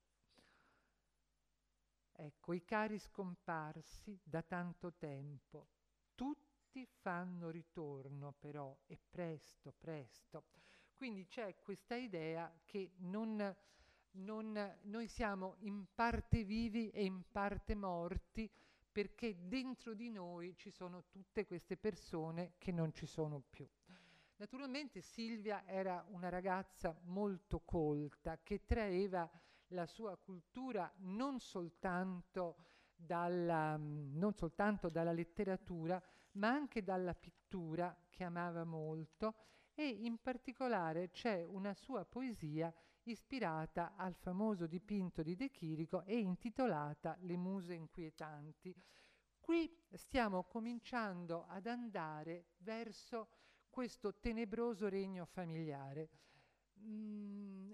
Ecco, i cari scomparsi da tanto tempo, tutti fanno ritorno però, e presto, presto. Quindi c'è questa idea che non, non, noi siamo in parte vivi e in parte morti, perché dentro di noi ci sono tutte queste persone che non ci sono più. Naturalmente Silvia era una ragazza molto colta che traeva la sua cultura non soltanto dalla, non soltanto dalla letteratura, ma anche dalla pittura che amava molto, e in particolare c'è una sua poesia ispirata al famoso dipinto di De Chirico e intitolata Le muse inquietanti. Qui stiamo cominciando ad andare verso questo tenebroso regno familiare. Mm,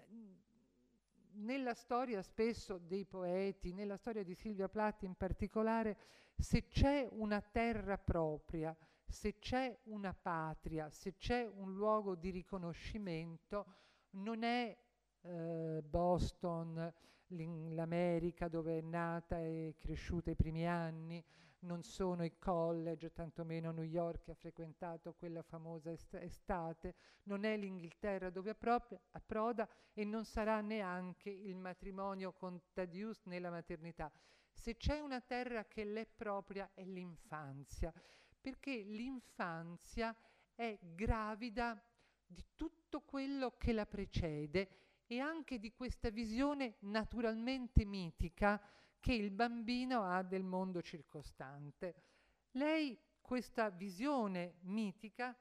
nella storia spesso dei poeti, nella storia di Silvia Plath in particolare, se c'è una terra propria, se c'è una patria, se c'è un luogo di riconoscimento, non è eh, Boston, l'America dove è nata e cresciuta i primi anni, non sono i college, tantomeno New York che ha frequentato quella famosa est- estate, non è l'Inghilterra dove appropria- approda e non sarà neanche il matrimonio con Thaddeus né la maternità. Se c'è una terra che l'è propria è l'infanzia, perché l'infanzia è gravida di tutto quello che la precede e anche di questa visione naturalmente mitica che il bambino ha del mondo circostante. Lei questa visione mitica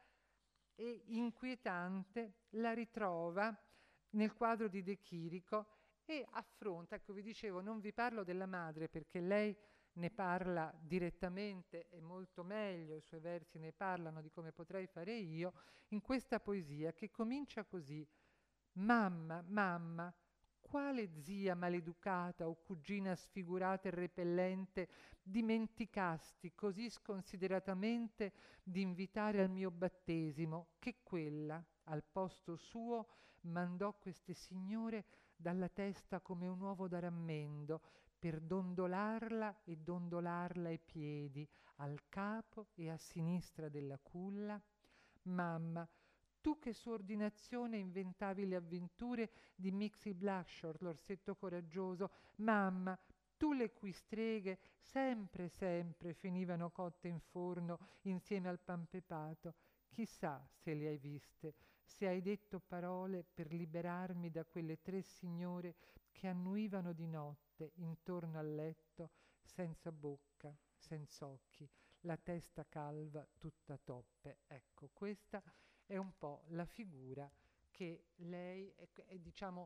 e inquietante la ritrova nel quadro di De Chirico e affronta, ecco vi dicevo, non vi parlo della madre perché lei ne parla direttamente e molto meglio, i suoi versi ne parlano di come potrei fare io, in questa poesia che comincia così: mamma, mamma, quale zia maleducata o cugina sfigurata e repellente dimenticasti così sconsideratamente di invitare al mio battesimo, che quella, al posto suo, mandò queste signore dalla testa come un uovo da rammendo, per dondolarla e dondolarla ai piedi, al capo e a sinistra della culla? Mamma, tu che su ordinazione inventavi le avventure di Mixie Blackshore, l'orsetto coraggioso, mamma, tu le cui streghe sempre, sempre finivano cotte in forno insieme al pan pepato, chissà se le hai viste, se hai detto parole per liberarmi da quelle tre signore che annuivano di notte intorno al letto, senza bocca, senza occhi, la testa calva tutta toppe. Ecco, questa è un po' la figura che lei è, è, diciamo,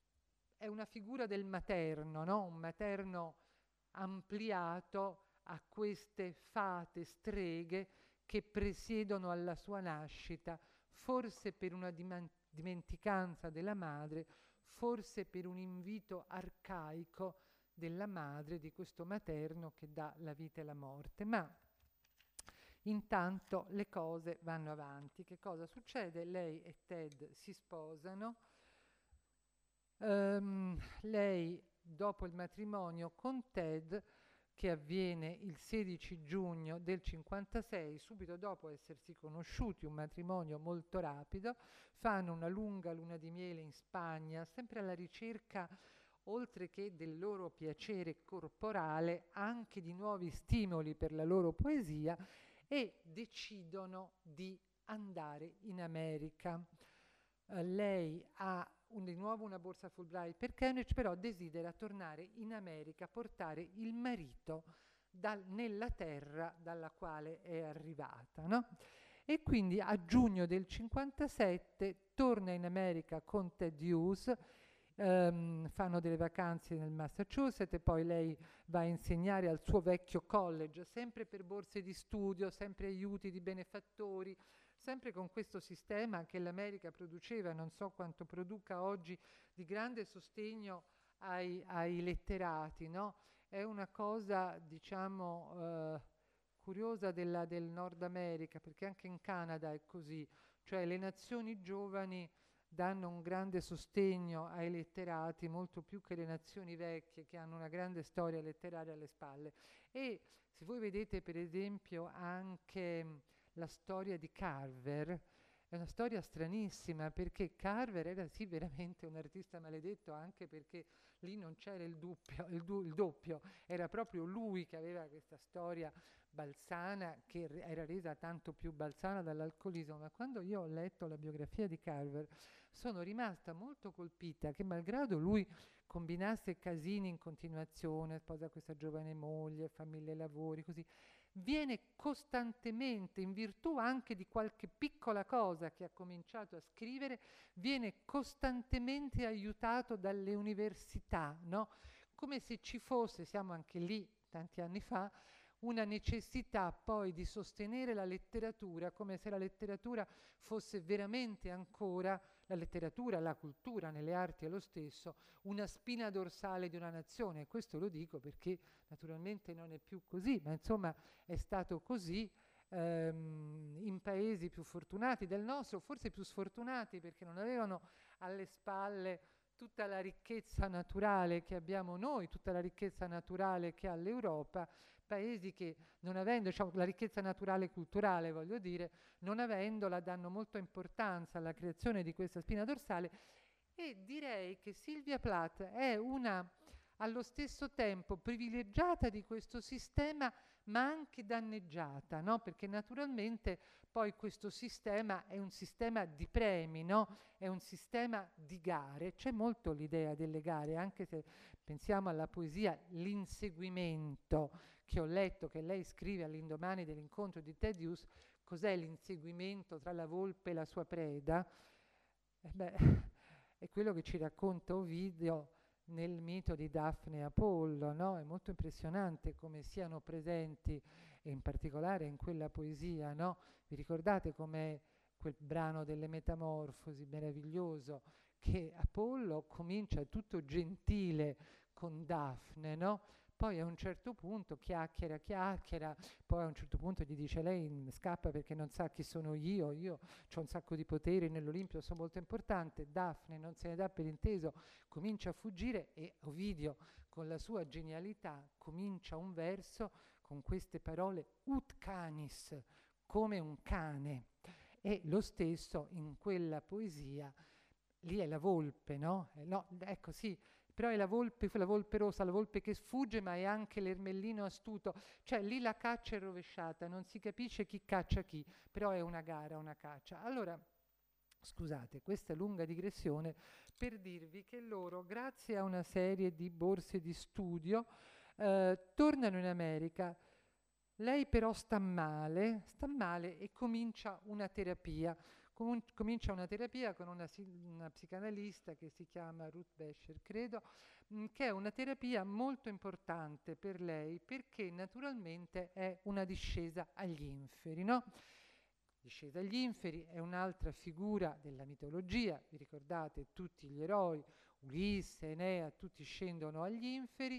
è una figura del materno, no? Un materno ampliato a queste fate streghe che presiedono alla sua nascita, forse per una diman- dimenticanza della madre, forse per un invito arcaico della madre, di questo materno che dà la vita e la morte. Ma intanto le cose vanno avanti. Che cosa succede? Lei e Ted si sposano. Um, lei, dopo il matrimonio con Ted, che avviene il sedici giugno del cinquantasei, subito dopo essersi conosciuti, un matrimonio molto rapido, fanno una lunga luna di miele in Spagna, sempre alla ricerca oltre che del loro piacere corporale, anche di nuovi stimoli per la loro poesia, e decidono di andare in America. Uh, lei ha un, di nuovo una borsa Fulbright per Cambridge, però desidera tornare in America, portare il marito dal, nella terra dalla quale è arrivata, no? E quindi a giugno del cinquantasette torna in America con Ted Hughes, ehm, fanno delle vacanze nel Massachusetts e poi lei va a insegnare al suo vecchio college, sempre per borse di studio, sempre aiuti di benefattori, sempre con questo sistema che l'America produceva, non so quanto produca oggi, di grande sostegno ai, ai letterati, no? È una cosa, diciamo, eh, curiosa della, del Nord America, perché anche in Canada è così, cioè le nazioni giovani danno un grande sostegno ai letterati, molto più che le nazioni vecchie che hanno una grande storia letteraria alle spalle. E se voi vedete per esempio anche la storia di Carver, è una storia stranissima, perché Carver era sì veramente un artista maledetto, anche perché lì non c'era il doppio, il, du- il doppio, era proprio lui che aveva questa storia balzana, che re- era resa tanto più balzana dall'alcolismo. Ma quando io ho letto la biografia di Carver sono rimasta molto colpita che, malgrado lui combinasse casini in continuazione, sposa questa giovane moglie, famiglia e lavori, così, viene costantemente, in virtù anche di qualche piccola cosa che ha cominciato a scrivere, viene costantemente aiutato dalle università, no? Come se ci fosse, siamo anche lì tanti anni fa, una necessità poi di sostenere la letteratura, come se la letteratura fosse veramente ancora, la letteratura, la cultura, nelle arti è lo stesso, una spina dorsale di una nazione. Questo lo dico perché naturalmente non è più così, ma insomma è stato così ehm, in paesi più fortunati del nostro, forse più sfortunati perché non avevano alle spalle tutta la ricchezza naturale che abbiamo noi, tutta la ricchezza naturale che ha l'Europa, paesi che non avendo, diciamo, la ricchezza naturale e culturale, voglio dire, non avendola danno molta importanza alla creazione di questa spina dorsale. E direi che Sylvia Plath è una allo stesso tempo privilegiata di questo sistema, ma anche danneggiata, no? Perché naturalmente poi questo sistema è un sistema di premi, no? È un sistema di gare. C'è molto l'idea delle gare, anche se pensiamo alla poesia L'inseguimento, che ho letto che lei scrive all'indomani dell'incontro di Ted Hughes. Cos'è l'inseguimento tra la volpe e la sua preda? Eh beh, è quello che ci racconta Ovidio nel mito di Daphne e Apollo, no? È molto impressionante come siano presenti, e in particolare in quella poesia, no? Vi ricordate com'è quel brano delle Metamorfosi meraviglioso, che Apollo comincia tutto gentile con Daphne, no? Poi a un certo punto chiacchiera, chiacchiera, poi a un certo punto gli dice lei scappa perché non sa chi sono io, io ho un sacco di poteri nell'Olimpio, sono molto importante. Daphne non se ne dà per inteso, comincia a fuggire e Ovidio con la sua genialità comincia un verso con queste parole ut canis, come un cane. E lo stesso in quella poesia, lì è la volpe, no? Eh, no, ecco sì, però è la volpe, la volpe rossa, la volpe che sfugge, ma è anche l'ermellino astuto, cioè lì la caccia è rovesciata, non si capisce chi caccia chi, però è una gara, una caccia. Allora, scusate, questa lunga digressione per dirvi che loro, grazie a una serie di borse di studio, eh, tornano in America. Lei però sta male, sta male e comincia una terapia. Comun- comincia una terapia con una, si- una psicanalista che si chiama Ruth Bescher, credo, mh, che è una terapia molto importante per lei perché naturalmente è una discesa agli inferi, no? Discesa agli inferi è un'altra figura della mitologia, vi ricordate tutti gli eroi, Ulisse, Enea, tutti scendono agli inferi.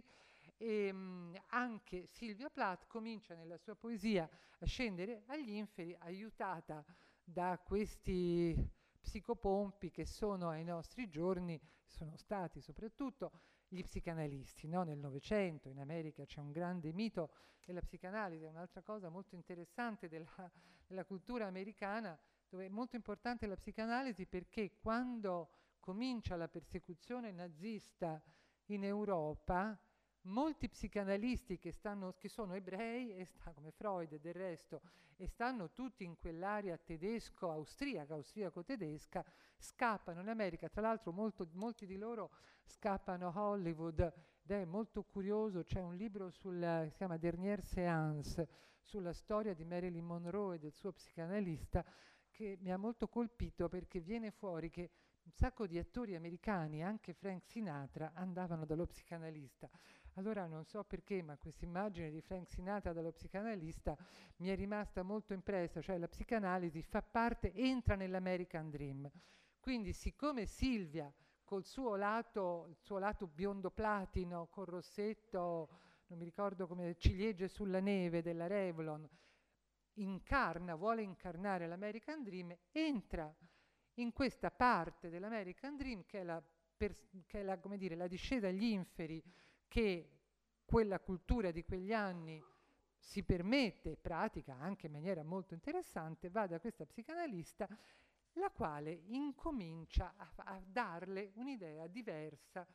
E mh, anche Sylvia Plath comincia nella sua poesia a scendere agli inferi, aiutata da questi psicopompi che sono ai nostri giorni, sono stati soprattutto gli psicanalisti, no? Nel Novecento in America c'è un grande mito della psicanalisi, è un'altra cosa molto interessante della, della cultura americana, dove è molto importante la psicanalisi perché quando comincia la persecuzione nazista in Europa molti psicanalisti che, stanno, che sono ebrei, e sta, come Freud e del resto, e stanno tutti in quell'area tedesco-austriaca, austriaco-tedesca, scappano in America. Tra l'altro molto, molti di loro scappano a Hollywood, ed è molto curioso. C'è un libro sul, si chiama Dernière Séance, sulla storia di Marilyn Monroe e del suo psicanalista, che mi ha molto colpito, perché viene fuori che un sacco di attori americani, anche Frank Sinatra, andavano dallo psicanalista. Allora non so perché, ma questa immagine di Frank Sinatra dallo psicanalista mi è rimasta molto impressa, cioè la psicanalisi fa parte, entra nell'American Dream. Quindi siccome Silvia col suo lato, il suo lato biondo platino, col rossetto, non mi ricordo come, ciliegie sulla neve della Revlon, incarna, vuole incarnare l'American Dream, entra in questa parte dell'American Dream che è la, pers- che è la, come dire, la discesa agli inferi che quella cultura di quegli anni si permette, pratica anche in maniera molto interessante. Va da questa psicanalista, la quale incomincia a, a darle un'idea diversa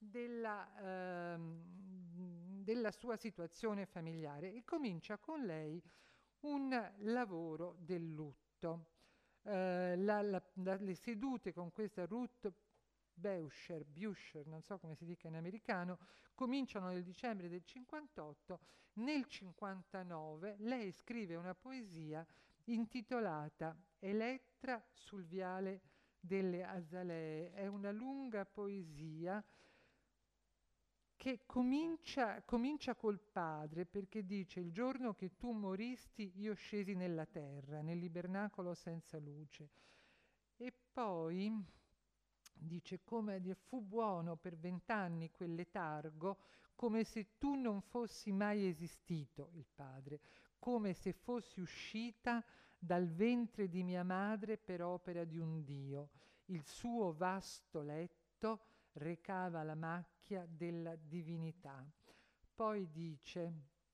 della, ehm, della sua situazione familiare, e comincia con lei un lavoro del lutto. Uh, la, la, la, le sedute con questa Ruth Beuscher, Beuscher, non so come si dica in americano, cominciano nel dicembre del cinquantotto. Nel cinquantanove lei scrive una poesia intitolata Elettra sul viale delle Azalee. È una lunga poesia che comincia, comincia col padre, perché dice: il giorno che tu moristi io scesi nella terra, nell'ibernacolo senza luce. E poi dice: come fu buono per vent'anni quel letargo, come se tu non fossi mai esistito, il padre, come se fossi uscita dal ventre di mia madre per opera di un dio. Il suo vasto letto recava la macchia della divinità. Poi dice: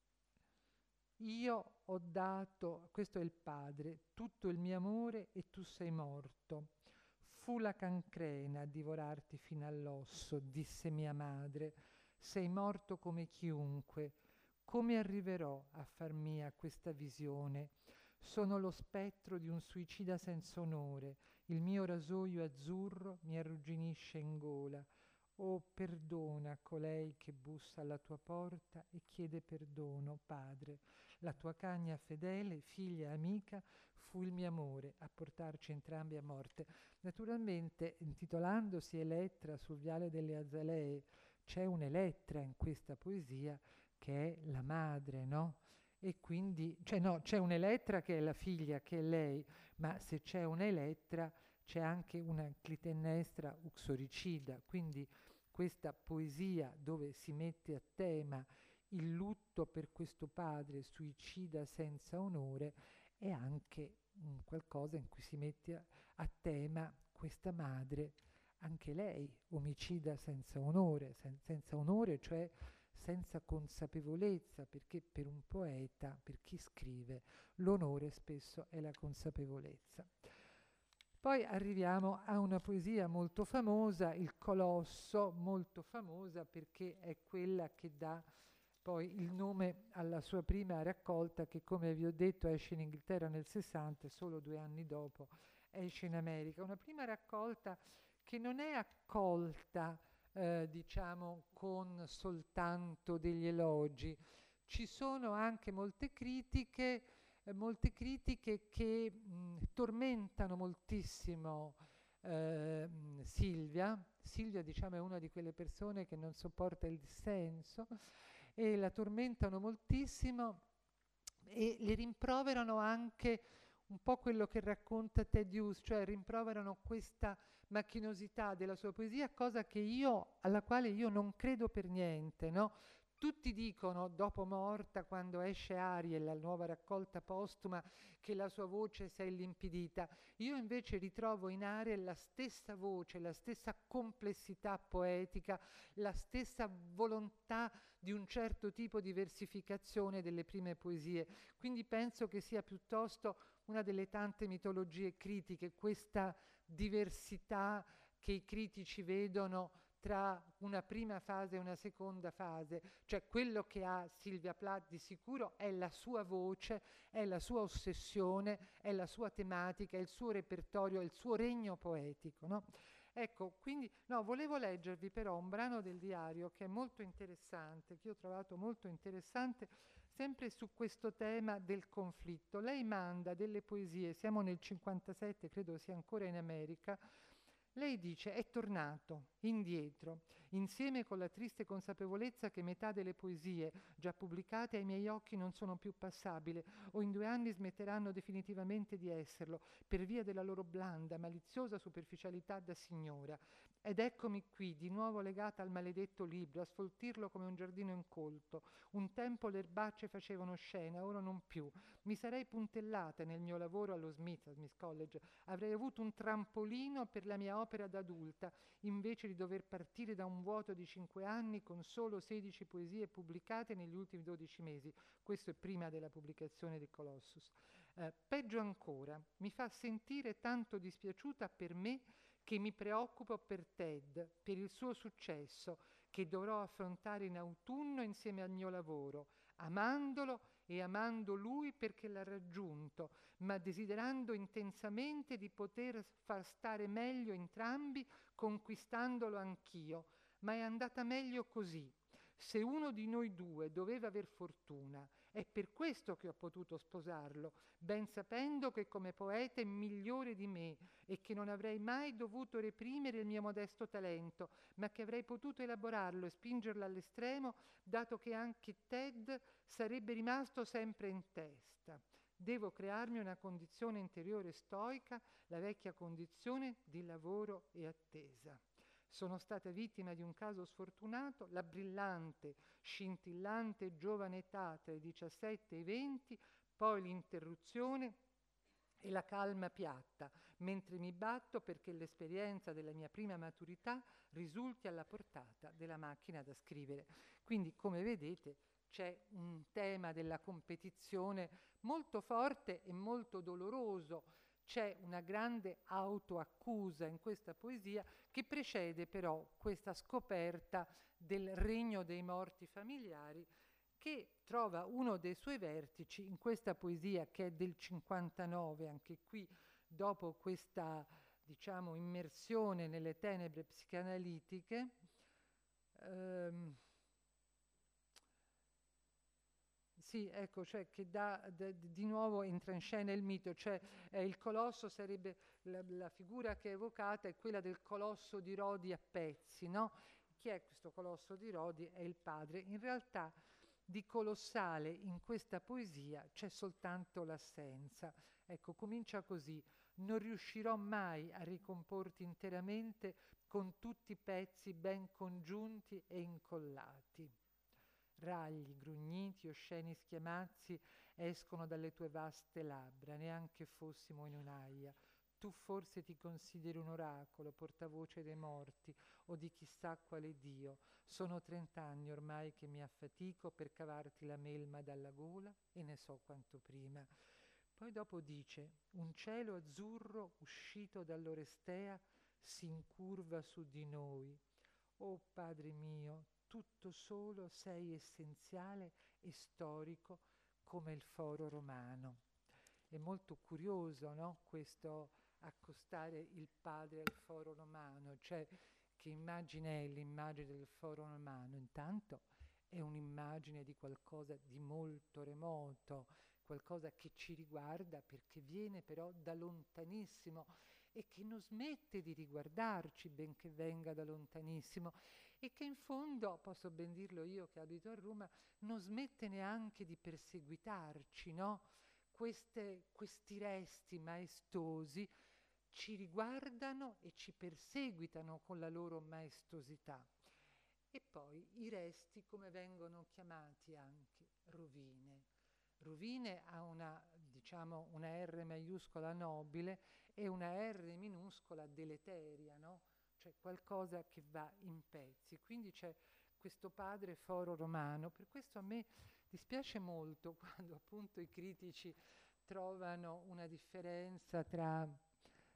io ho dato, questo è il padre, tutto il mio amore e tu sei morto. Fu la cancrena a divorarti fino all'osso, disse mia madre. Sei morto come chiunque. Come arriverò a far mia questa visione? Sono lo spettro di un suicida senza onore. Il mio rasoio azzurro mi arrugginisce in gola. Oh, perdona colei che bussa alla tua porta e chiede perdono, padre. La tua cagna fedele, figlia e amica, fu il mio amore a portarci entrambi a morte. Naturalmente, intitolandosi Elettra sul viale delle Azalee, c'è un'Elettra in questa poesia che è la madre, no? E quindi, cioè no, c'è un'Elettra che è la figlia, che è lei, ma se c'è un'Elettra c'è anche una Clitennestra uxoricida. Quindi questa poesia dove si mette a tema il lutto per questo padre suicida senza onore è anche un qualcosa in cui si mette a, a tema questa madre, anche lei omicida senza onore, sen- senza onore, cioè senza consapevolezza, perché per un poeta, per chi scrive, l'onore spesso è la consapevolezza. Poi arriviamo a una poesia molto famosa, Il Colosso, molto famosa perché è quella che dà poi il nome alla sua prima raccolta, che, come vi ho detto, esce in Inghilterra nel sessanta e solo due anni dopo esce in America. Una prima raccolta che non è accolta, eh, diciamo, con soltanto degli elogi. Ci sono anche molte critiche, eh, molte critiche che mh, tormentano moltissimo eh, Silvia. Silvia, diciamo, è una di quelle persone che non sopporta il dissenso, e la tormentano moltissimo e le rimproverano anche un po' quello che racconta Ted Hughes, cioè rimproverano questa macchinosità della sua poesia, cosa che io, alla quale io non credo per niente, no? Tutti dicono, dopo Morta, quando esce Ariel, la nuova raccolta postuma, che la sua voce si è illimpidita. Io invece ritrovo in Ariel la stessa voce, la stessa complessità poetica, la stessa volontà di un certo tipo di versificazione delle prime poesie. Quindi penso che sia piuttosto una delle tante mitologie critiche, questa diversità che i critici vedono tra una prima fase e una seconda fase, cioè quello che ha Sylvia Plath di sicuro è la sua voce, è la sua ossessione, è la sua tematica, è il suo repertorio, è il suo regno poetico, no? Ecco, quindi, no, volevo leggervi però un brano del diario che è molto interessante, che io ho trovato molto interessante, sempre su questo tema del conflitto. Lei manda delle poesie, siamo nel cinquantasette, credo sia ancora in America. Lei dice: è tornato indietro, insieme con la triste consapevolezza che metà delle poesie già pubblicate ai miei occhi non sono più passabili o in due anni smetteranno definitivamente di esserlo per via della loro blanda, maliziosa superficialità da signora. Ed eccomi qui, di nuovo legata al maledetto libro, a sfoltirlo come un giardino incolto. Un tempo le erbacce facevano scena, ora non più. Mi sarei puntellata nel mio lavoro allo Smith, al Smith College. Avrei avuto un trampolino per la mia opera d'adulta, invece di dover partire da un vuoto di cinque anni con solo sedici poesie pubblicate negli ultimi dodici mesi. Questo è prima della pubblicazione di Colossus. Eh, peggio ancora, mi fa sentire tanto dispiaciuta per me che mi preoccupo per Ted, per il suo successo, che dovrò affrontare in autunno insieme al mio lavoro, amandolo e amando lui perché l'ha raggiunto, ma desiderando intensamente di poter far stare meglio entrambi, conquistandolo anch'io. Ma è andata meglio così. Se uno di noi due doveva aver fortuna, è per questo che ho potuto sposarlo, ben sapendo che come poeta è migliore di me e che non avrei mai dovuto reprimere il mio modesto talento, ma che avrei potuto elaborarlo e spingerlo all'estremo, dato che anche Ted sarebbe rimasto sempre in testa. Devo crearmi una condizione interiore stoica, la vecchia condizione di lavoro e attesa. Sono stata vittima di un caso sfortunato, la brillante, scintillante giovane età tra i diciassette e i venti, poi l'interruzione e la calma piatta, mentre mi batto perché l'esperienza della mia prima maturità risulti alla portata della macchina da scrivere. Quindi, come vedete, c'è un tema della competizione molto forte e molto doloroso. C'è una grande autoaccusa in questa poesia che precede però questa scoperta del regno dei morti familiari, che trova uno dei suoi vertici in questa poesia che è del cinquantanove, anche qui dopo questa, diciamo, immersione nelle tenebre psicanalitiche. Ehm, Sì, ecco, cioè che dà, da- di nuovo entra in scena il mito, cioè eh, il colosso sarebbe, la, la figura che è evocata è quella del colosso di Rodi a pezzi, no? Chi è questo colosso di Rodi? È il padre. In realtà di colossale in questa poesia c'è soltanto l'assenza. Ecco, comincia così: non riuscirò mai a ricomporti interamente con tutti i pezzi ben congiunti e incollati. Ragli, grugniti, osceni schiamazzi escono dalle tue vaste labbra, neanche fossimo in un'aia. Tu forse ti consideri un oracolo, portavoce dei morti o di chissà quale dio. Sono trent'anni ormai che mi affatico per cavarti la melma dalla gola e ne so quanto prima. Poi dopo dice: un cielo azzurro uscito dall'Orestea si incurva su di noi. Oh Padre mio, tutto solo sei essenziale e storico come il foro romano. È molto curioso, no? Questo accostare il padre al foro romano, cioè che immagine è l'immagine del foro romano? Intanto è un'immagine di qualcosa di molto remoto, qualcosa che ci riguarda perché viene però da lontanissimo e che non smette di riguardarci benché venga da lontanissimo e che in fondo, posso ben dirlo io che abito a Roma, non smette neanche di perseguitarci, no? Queste, questi resti maestosi ci riguardano e ci perseguitano con la loro maestosità. E poi i resti come vengono chiamati anche rovine. Rovine ha una, diciamo, una R maiuscola nobile e una R minuscola deleteria, no? Cioè qualcosa che va in pezzi. Quindi c'è questo padre foro romano. Per questo a me dispiace molto quando appunto i critici trovano una differenza tra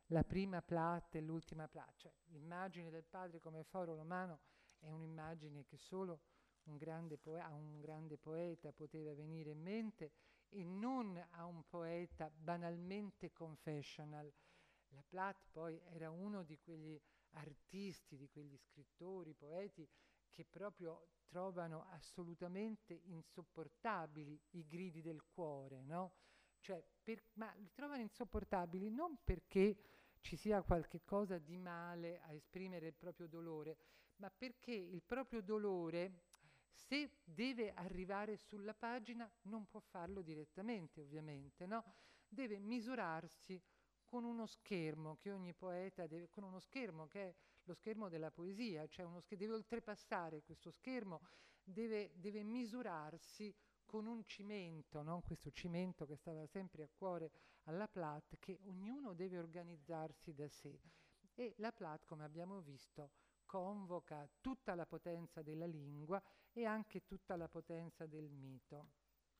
la prima Platte e l'ultima Platte, cioè l'immagine del padre come foro romano è un'immagine che solo un grande poe- a un grande poeta poteva venire in mente, e non a un poeta banalmente confessional. La Platte poi era uno di quegli artisti, di quegli scrittori, poeti che proprio trovano assolutamente insopportabili i gridi del cuore, no? Cioè, per, ma li trovano insopportabili non perché ci sia qualche cosa di male a esprimere il proprio dolore, ma perché il proprio dolore, se deve arrivare sulla pagina, non può farlo direttamente, ovviamente, no? Deve misurarsi con uno schermo che ogni poeta deve, con uno schermo che è lo schermo della poesia, cioè uno sch- deve oltrepassare questo schermo, deve, deve misurarsi con un cimento, no? Questo cimento che stava sempre a cuore alla Platte, che ognuno deve organizzarsi da sé. E la Platte, come abbiamo visto, convoca tutta la potenza della lingua e anche tutta la potenza del mito.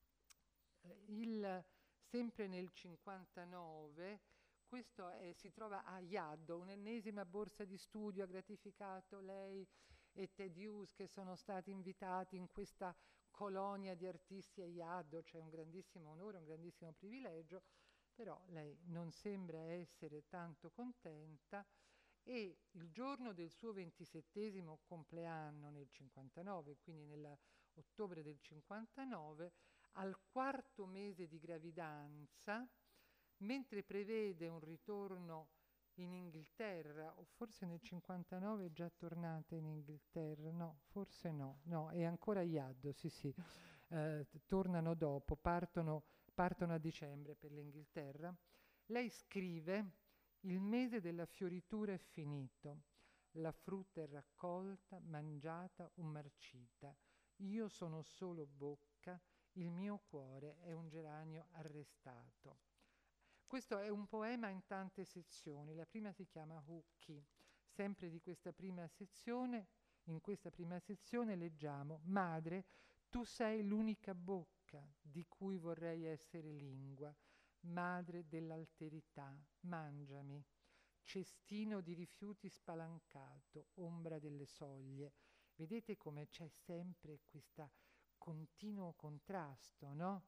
Eh, il, sempre nel cinquantanove, questo è, si trova a Iaddo, un'ennesima borsa di studio, ha gratificato lei e Ted Hughes, che sono stati invitati in questa colonia di artisti a Iaddo, cioè un grandissimo onore, un grandissimo privilegio, però lei non sembra essere tanto contenta, e il giorno del suo ventisettesimo compleanno nel cinquantanove, quindi nell'ottobre del cinquantanove, al quarto mese di gravidanza, mentre prevede un ritorno in Inghilterra, o forse nel cinquantanove è già tornata in Inghilterra, no, forse no, no, è ancora a Iaddo, sì sì, eh, tornano dopo, partono, partono a dicembre per l'Inghilterra. Lei scrive: il mese della fioritura è finito, la frutta è raccolta, mangiata o marcita, io sono solo bocca, il mio cuore è un geranio arrestato. Questo è un poema in tante sezioni, la prima si chiama Hooky. Sempre di questa prima sezione, in questa prima sezione leggiamo: madre, tu sei l'unica bocca di cui vorrei essere lingua, madre dell'alterità, mangiami, cestino di rifiuti spalancato, ombra delle soglie. Vedete come c'è sempre questo continuo contrasto, no?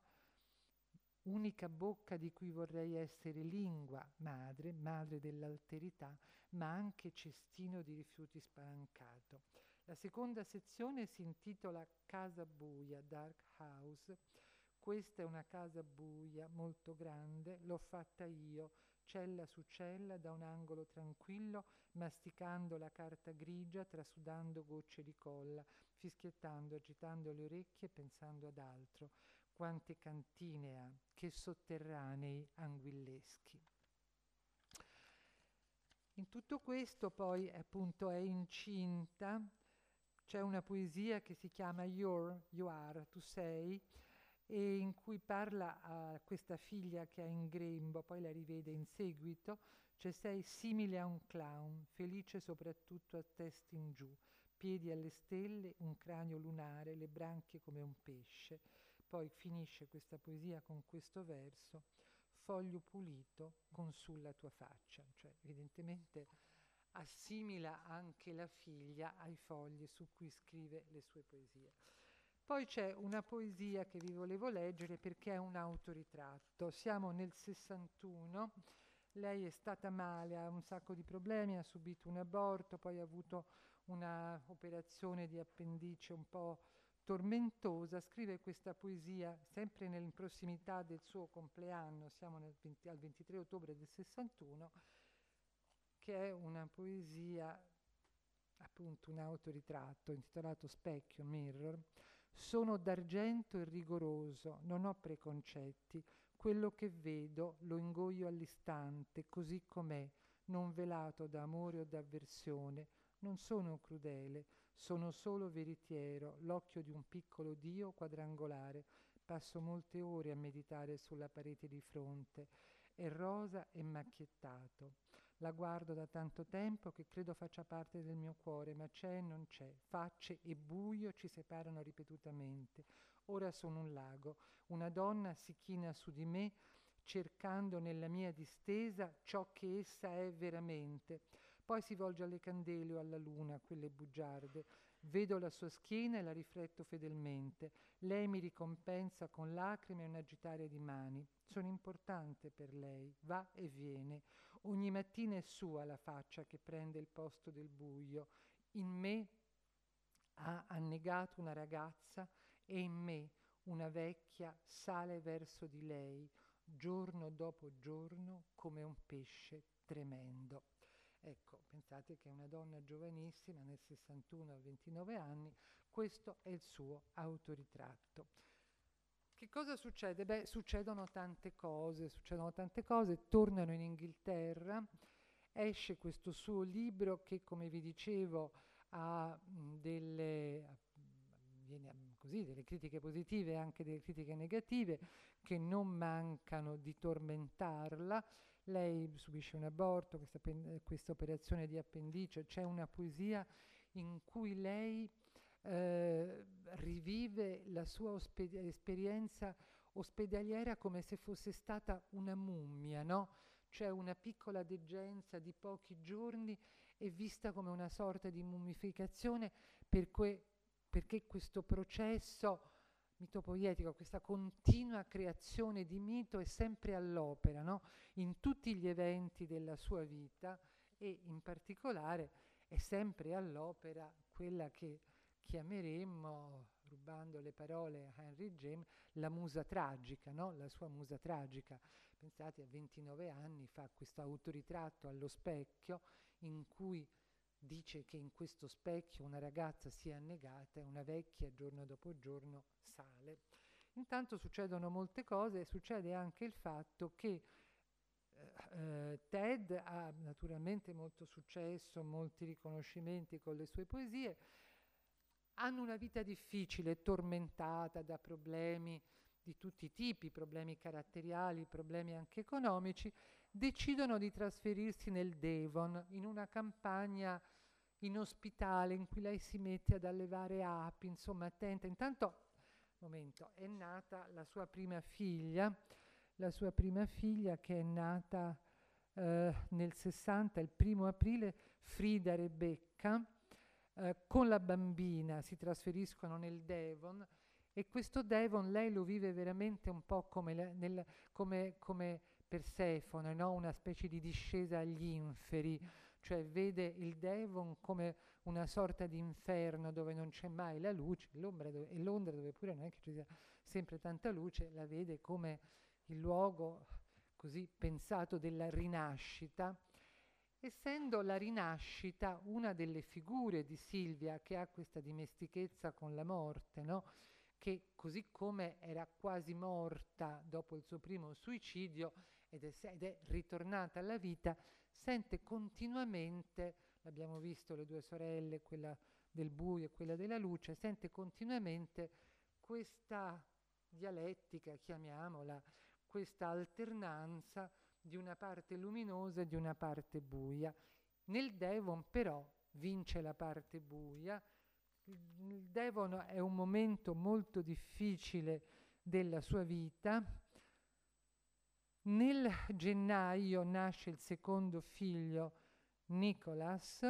Unica bocca di cui vorrei essere lingua, madre, madre dell'alterità, ma anche cestino di rifiuti spalancato. La seconda sezione si intitola Casa buia, Dark House. Questa è una casa buia, molto grande, l'ho fatta io, cella su cella, da un angolo tranquillo, masticando la carta grigia, trasudando gocce di colla, fischiettando, agitando le orecchie, pensando ad altro. Quante cantine ha, che sotterranei anguilleschi. In tutto questo poi appunto è incinta, c'è una poesia che si chiama You're, You Are, Tu Sei, e in cui parla a questa figlia che ha in grembo, poi la rivede in seguito, cioè sei simile a un clown, felice soprattutto a testa in giù, piedi alle stelle, un cranio lunare, le branchie come un pesce. Poi finisce questa poesia con questo verso: foglio pulito con sulla tua faccia, cioè evidentemente assimila anche la figlia ai fogli su cui scrive le sue poesie. Poi c'è una poesia che vi volevo leggere perché è un autoritratto. Siamo nel sessantuno, lei è stata male, ha un sacco di problemi, ha subito un aborto, poi ha avuto una operazione di appendice un po' tormentosa, scrive questa poesia sempre in prossimità del suo compleanno, siamo nel venti, al ventitré ottobre del sessantuno, che è una poesia, appunto un autoritratto intitolato Specchio, Mirror. Sono d'argento e rigoroso, non ho preconcetti, quello che vedo lo ingoio all'istante, così com'è, non velato da amore o d'avversione. Non sono crudele, sono solo veritiero, l'occhio di un piccolo dio quadrangolare. Passo molte ore a meditare sulla parete di fronte. È rosa e macchiettato. La guardo da tanto tempo che credo faccia parte del mio cuore, ma c'è e non c'è. Facce e buio ci separano ripetutamente. Ora sono un lago. Una donna si china su di me, cercando nella mia distesa ciò che essa è veramente. Poi si volge alle candele o alla luna, quelle bugiarde. Vedo la sua schiena e la rifletto fedelmente. Lei mi ricompensa con lacrime e un agitare di mani. Sono importante per lei, va e viene. Ogni mattina è sua la faccia che prende il posto del buio. In me ha annegato una ragazza e in me una vecchia sale verso di lei, giorno dopo giorno, come un pesce tremendo. Ecco, pensate che è una donna giovanissima, nel sessantuno a ventinove anni, questo è il suo autoritratto. Che cosa succede? Beh, succedono tante cose, succedono tante cose, tornano in Inghilterra, esce questo suo libro che, come vi dicevo, ha mh, delle, ha, viene, a- così, delle critiche positive e anche delle critiche negative che non mancano di tormentarla. Lei subisce un aborto, questa, pen- questa operazione di appendice, c'è una poesia in cui lei eh, rivive la sua ospe- esperienza ospedaliera come se fosse stata una mummia, no? C'è una piccola degenza di pochi giorni e vista come una sorta di mummificazione per que- perché questo processo mitopoietico, questa continua creazione di mito è sempre all'opera, no? In tutti gli eventi della sua vita e in particolare è sempre all'opera quella che chiameremmo, rubando le parole a Henry James, la musa tragica, no? La sua musa tragica. Pensate, a ventinove anni fa questo autoritratto allo specchio in cui dice che in questo specchio una ragazza si è annegata e una vecchia giorno dopo giorno sale. Intanto succedono molte cose, succede anche il fatto che eh, eh, Ted ha naturalmente molto successo, molti riconoscimenti con le sue poesie, hanno una vita difficile, tormentata da problemi di tutti i tipi, problemi caratteriali, problemi anche economici, decidono di trasferirsi nel Devon, in una campagna inospitale in cui lei si mette ad allevare api, insomma attenta. Intanto, momento, è nata la sua prima figlia, la sua prima figlia che è nata eh, nel sessanta, il primo aprile, Frida Rebecca. Eh, con la bambina si trasferiscono nel Devon e questo Devon lei lo vive veramente un po' come, le, nel, come, come Persefone, no? Una specie di discesa agli inferi, cioè vede il Devon come una sorta di inferno dove non c'è mai la luce, l'ombra dove, e Londra dove pure non è che ci sia sempre tanta luce, la vede come il luogo così pensato della rinascita. Essendo la rinascita una delle figure di Silvia che ha questa dimestichezza con la morte, no? Che così come era quasi morta dopo il suo primo suicidio ed è, ed è ritornata alla vita, sente continuamente, l'abbiamo visto le due sorelle, quella del buio e quella della luce, sente continuamente questa dialettica, chiamiamola, questa alternanza di una parte luminosa e di una parte buia. Nel Devon però vince la parte buia. Il Devon è un momento molto difficile della sua vita. Nel gennaio nasce il secondo figlio, Nicholas,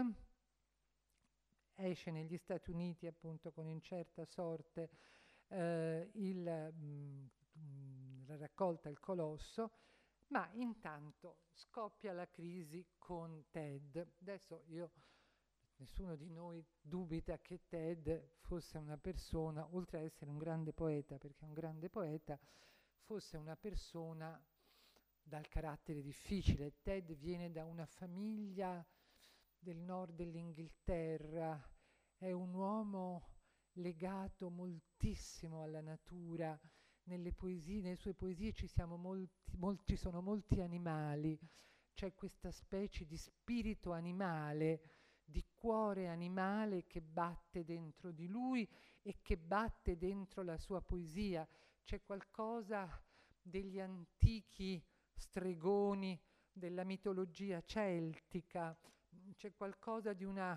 esce negli Stati Uniti appunto con incerta sorte eh, il, mh, la raccolta Il Colosso, ma intanto scoppia la crisi con Ted. Adesso io, nessuno di noi dubita che Ted fosse una persona, oltre a essere un grande poeta, perché è un grande poeta, fosse una persona dal carattere difficile. Ted viene da una famiglia del nord dell'Inghilterra, è un uomo legato moltissimo alla natura. Nelle poesie, nelle sue poesie ci, siamo molti, molti, ci sono molti animali, c'è questa specie di spirito animale, di cuore animale che batte dentro di lui e che batte dentro la sua poesia. C'è qualcosa degli antichi stregoni della mitologia celtica, c'è qualcosa di una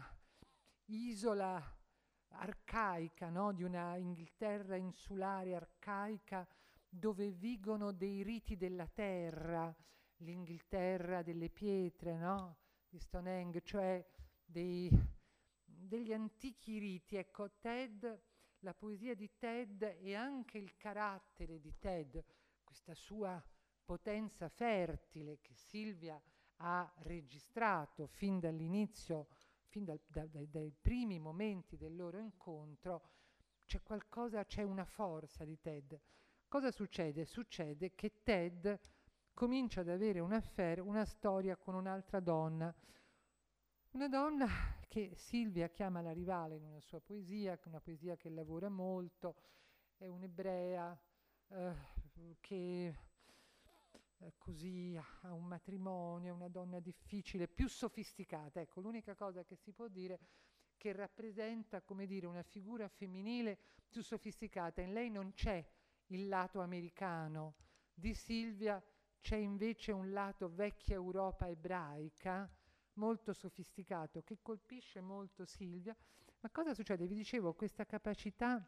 isola arcaica, no? Di una Inghilterra insulare arcaica dove vigono dei riti della terra, l'Inghilterra delle pietre, no? Di Stonehenge, cioè dei, degli antichi riti. Ecco, Ted, la poesia di Ted e anche il carattere di Ted, questa sua potenza fertile che Silvia ha registrato fin dall'inizio, fin dal, da, dai, dai primi momenti del loro incontro, c'è qualcosa, c'è una forza di Ted. Cosa succede? Succede che Ted comincia ad avere un affair, una storia con un'altra donna, una donna che Silvia chiama la rivale in una sua poesia, una poesia che lavora molto, è un'ebrea eh, che eh, così ha un matrimonio, è una donna difficile, più sofisticata. Ecco, l'unica cosa che si può dire che rappresenta, come dire, una figura femminile più sofisticata. In lei non c'è il lato americano, di Silvia c'è invece un lato vecchia Europa ebraica, molto sofisticato, che colpisce molto Silvia. Ma cosa succede? Vi dicevo, questa capacità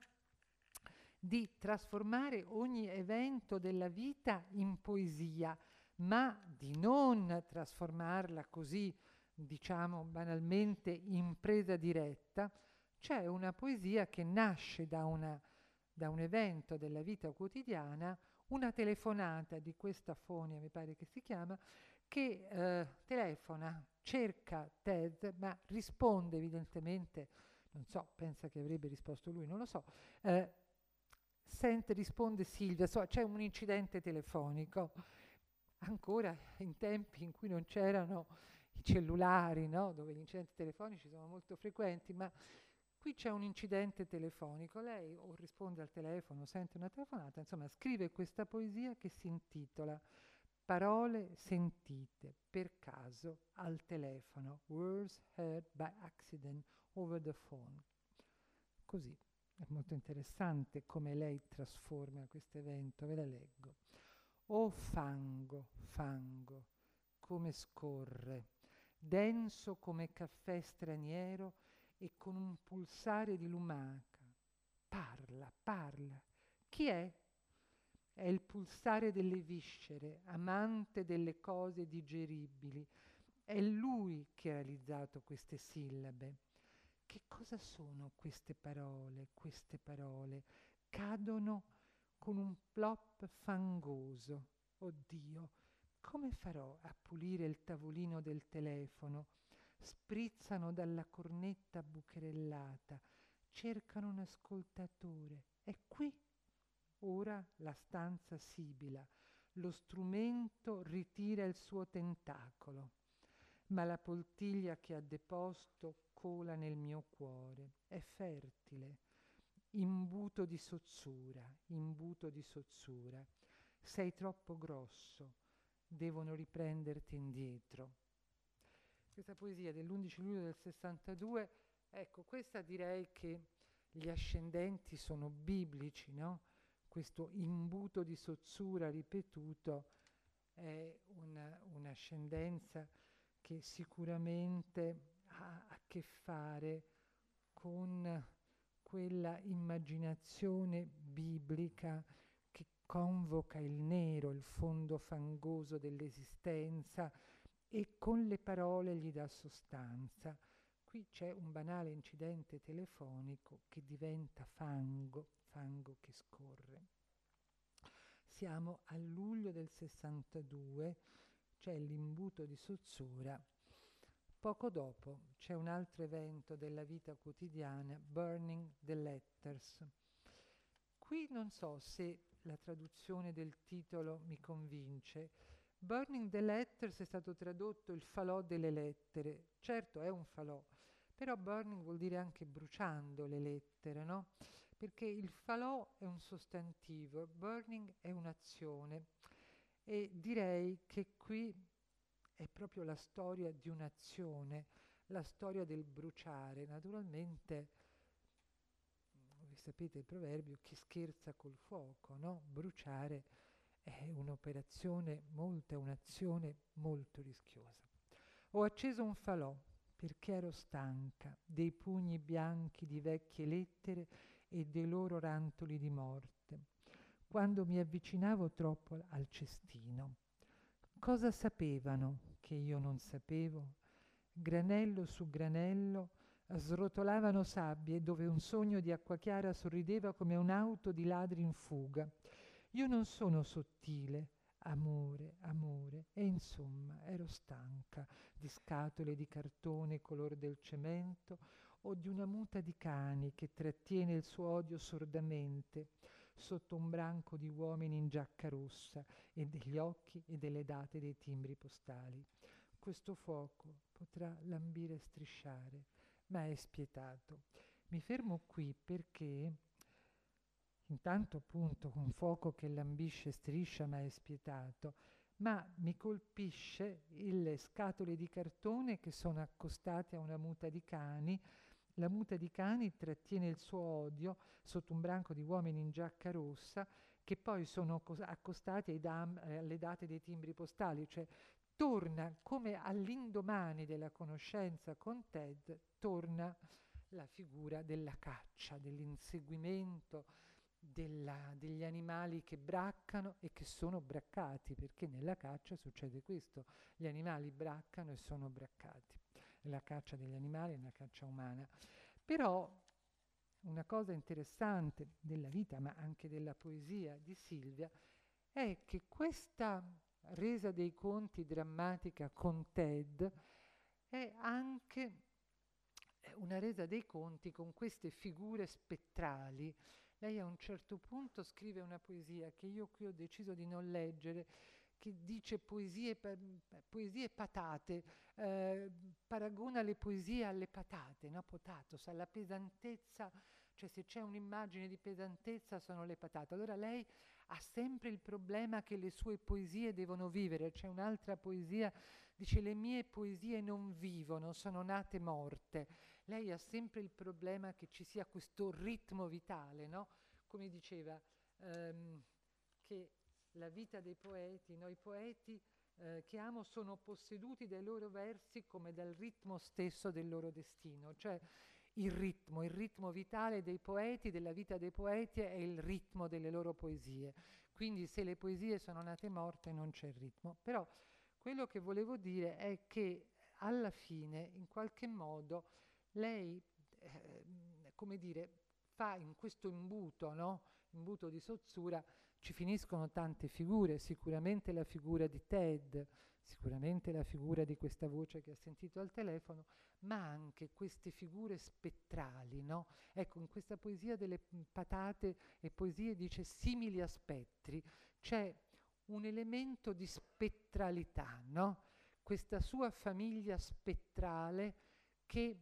di trasformare ogni evento della vita in poesia, ma di non trasformarla così, diciamo banalmente, in presa diretta. C'è una poesia che nasce da, una, da un evento della vita quotidiana, una telefonata di questa Fonia, mi pare che si chiama, che eh, telefona, cerca Ted, ma risponde evidentemente, non so, pensa che avrebbe risposto lui, non lo so, eh, sente, risponde Silvia, so, c'è un incidente telefonico, ancora in tempi in cui non c'erano i cellulari, no? Dove gli incidenti telefonici sono molto frequenti, ma qui c'è un incidente telefonico, lei o risponde al telefono, sente una telefonata, insomma scrive questa poesia che si intitola Parole sentite per caso al telefono, Words heard by accident over the phone. Così, è molto interessante come lei trasforma questo evento, ve la leggo. Oh fango, fango, come scorre, denso come caffè straniero e con un pulsare di lumaca. Parla, parla. Chi è? È il pulsare delle viscere, amante delle cose digeribili. È lui che ha realizzato queste sillabe. Che cosa sono queste parole, queste parole? Cadono con un plop fangoso. Oddio, come farò a pulire il tavolino del telefono? Sprizzano dalla cornetta bucherellata, cercano un ascoltatore. È qui. Ora la stanza sibila, lo strumento ritira il suo tentacolo, ma la poltiglia che ha deposto cola nel mio cuore, è fertile, imbuto di sozzura, imbuto di sozzura. Sei troppo grosso, devono riprenderti indietro. Questa poesia dell'undici luglio del sessantadue, ecco, questa direi che gli ascendenti sono biblici, no? Questo imbuto di sozzura ripetuto è una, un'ascendenza che sicuramente ha a che fare con quella immaginazione biblica che convoca il nero, il fondo fangoso dell'esistenza, e con le parole gli dà sostanza. Qui c'è un banale incidente telefonico che diventa fango, fango che scorre. Siamo a luglio del sessantadue, c'è l'imbuto di sozzura. Poco dopo c'è un altro evento della vita quotidiana, Burning the Letters. Qui non so se la traduzione del titolo mi convince. Burning the Letters è stato tradotto il falò delle lettere. Certo è un falò, però burning vuol dire anche bruciando le lettere, no? Perché il falò è un sostantivo, burning è un'azione, e direi che qui è proprio la storia di un'azione, la storia del bruciare. Naturalmente, voi sapete il proverbio, chi scherza col fuoco, no? Bruciare è un'operazione molto, è un'azione molto rischiosa. Ho acceso un falò perché ero stanca dei pugni bianchi di vecchie lettere e dei loro rantoli di morte. quando mi avvicinavo troppo al cestino. Cosa sapevano che io non sapevo? Granello su granello srotolavano sabbie dove un sogno di acqua chiara sorrideva come un'auto di ladri in fuga. Io non sono sottile, amore, amore, e insomma ero stanca di scatole di cartone color del cemento o di una muta di cani che trattiene il suo odio sordamente sotto un branco di uomini in giacca rossa e degli occhi e delle date dei timbri postali. Questo fuoco potrà lambire e strisciare, ma è spietato. Mi fermo qui perché intanto appunto un fuoco che lambisce e striscia ma è spietato, ma mi colpisce le scatole di cartone che sono accostate a una muta di cani. La muta di cani trattiene il suo odio sotto un branco di uomini in giacca rossa che poi sono accostati ai dam- alle date dei timbri postali, cioè torna come all'indomani della conoscenza con Ted, torna la figura della caccia, dell'inseguimento, della, degli animali che braccano e che sono braccati, perché nella caccia succede questo, gli animali braccano e sono braccati. La caccia degli animali è una caccia umana. Però una cosa interessante della vita, ma anche della poesia di Silvia, è che questa resa dei conti drammatica con Ted è anche una resa dei conti con queste figure spettrali. Lei a un certo punto scrive una poesia che io qui ho deciso di non leggere, che dice poesie, pa- poesie patate, eh, paragona le poesie alle patate, no? Potatos, alla pesantezza, cioè se c'è un'immagine di pesantezza sono le patate. Allora lei ha sempre il problema che le sue poesie devono vivere. C'è un'altra poesia, dice le mie poesie non vivono, sono nate morte. Lei ha sempre il problema che ci sia questo ritmo vitale, no? Come diceva, ehm, che la vita dei poeti, no? I poeti eh, che amo sono posseduti dai loro versi come dal ritmo stesso del loro destino, cioè il ritmo, il ritmo vitale dei poeti, della vita dei poeti è il ritmo delle loro poesie. Quindi se le poesie sono nate morte non c'è il ritmo. Però quello che volevo dire è che alla fine, in qualche modo, lei, eh, come dire, fa in questo imbuto, no? Imbuto di Sozzura, ci finiscono tante figure, sicuramente la figura di Ted, sicuramente la figura di questa voce che ha sentito al telefono, ma anche queste figure spettrali, no? Ecco, in questa poesia delle patate e poesie dice simili a spettri, c'è un elemento di spettralità, no? Questa sua famiglia spettrale che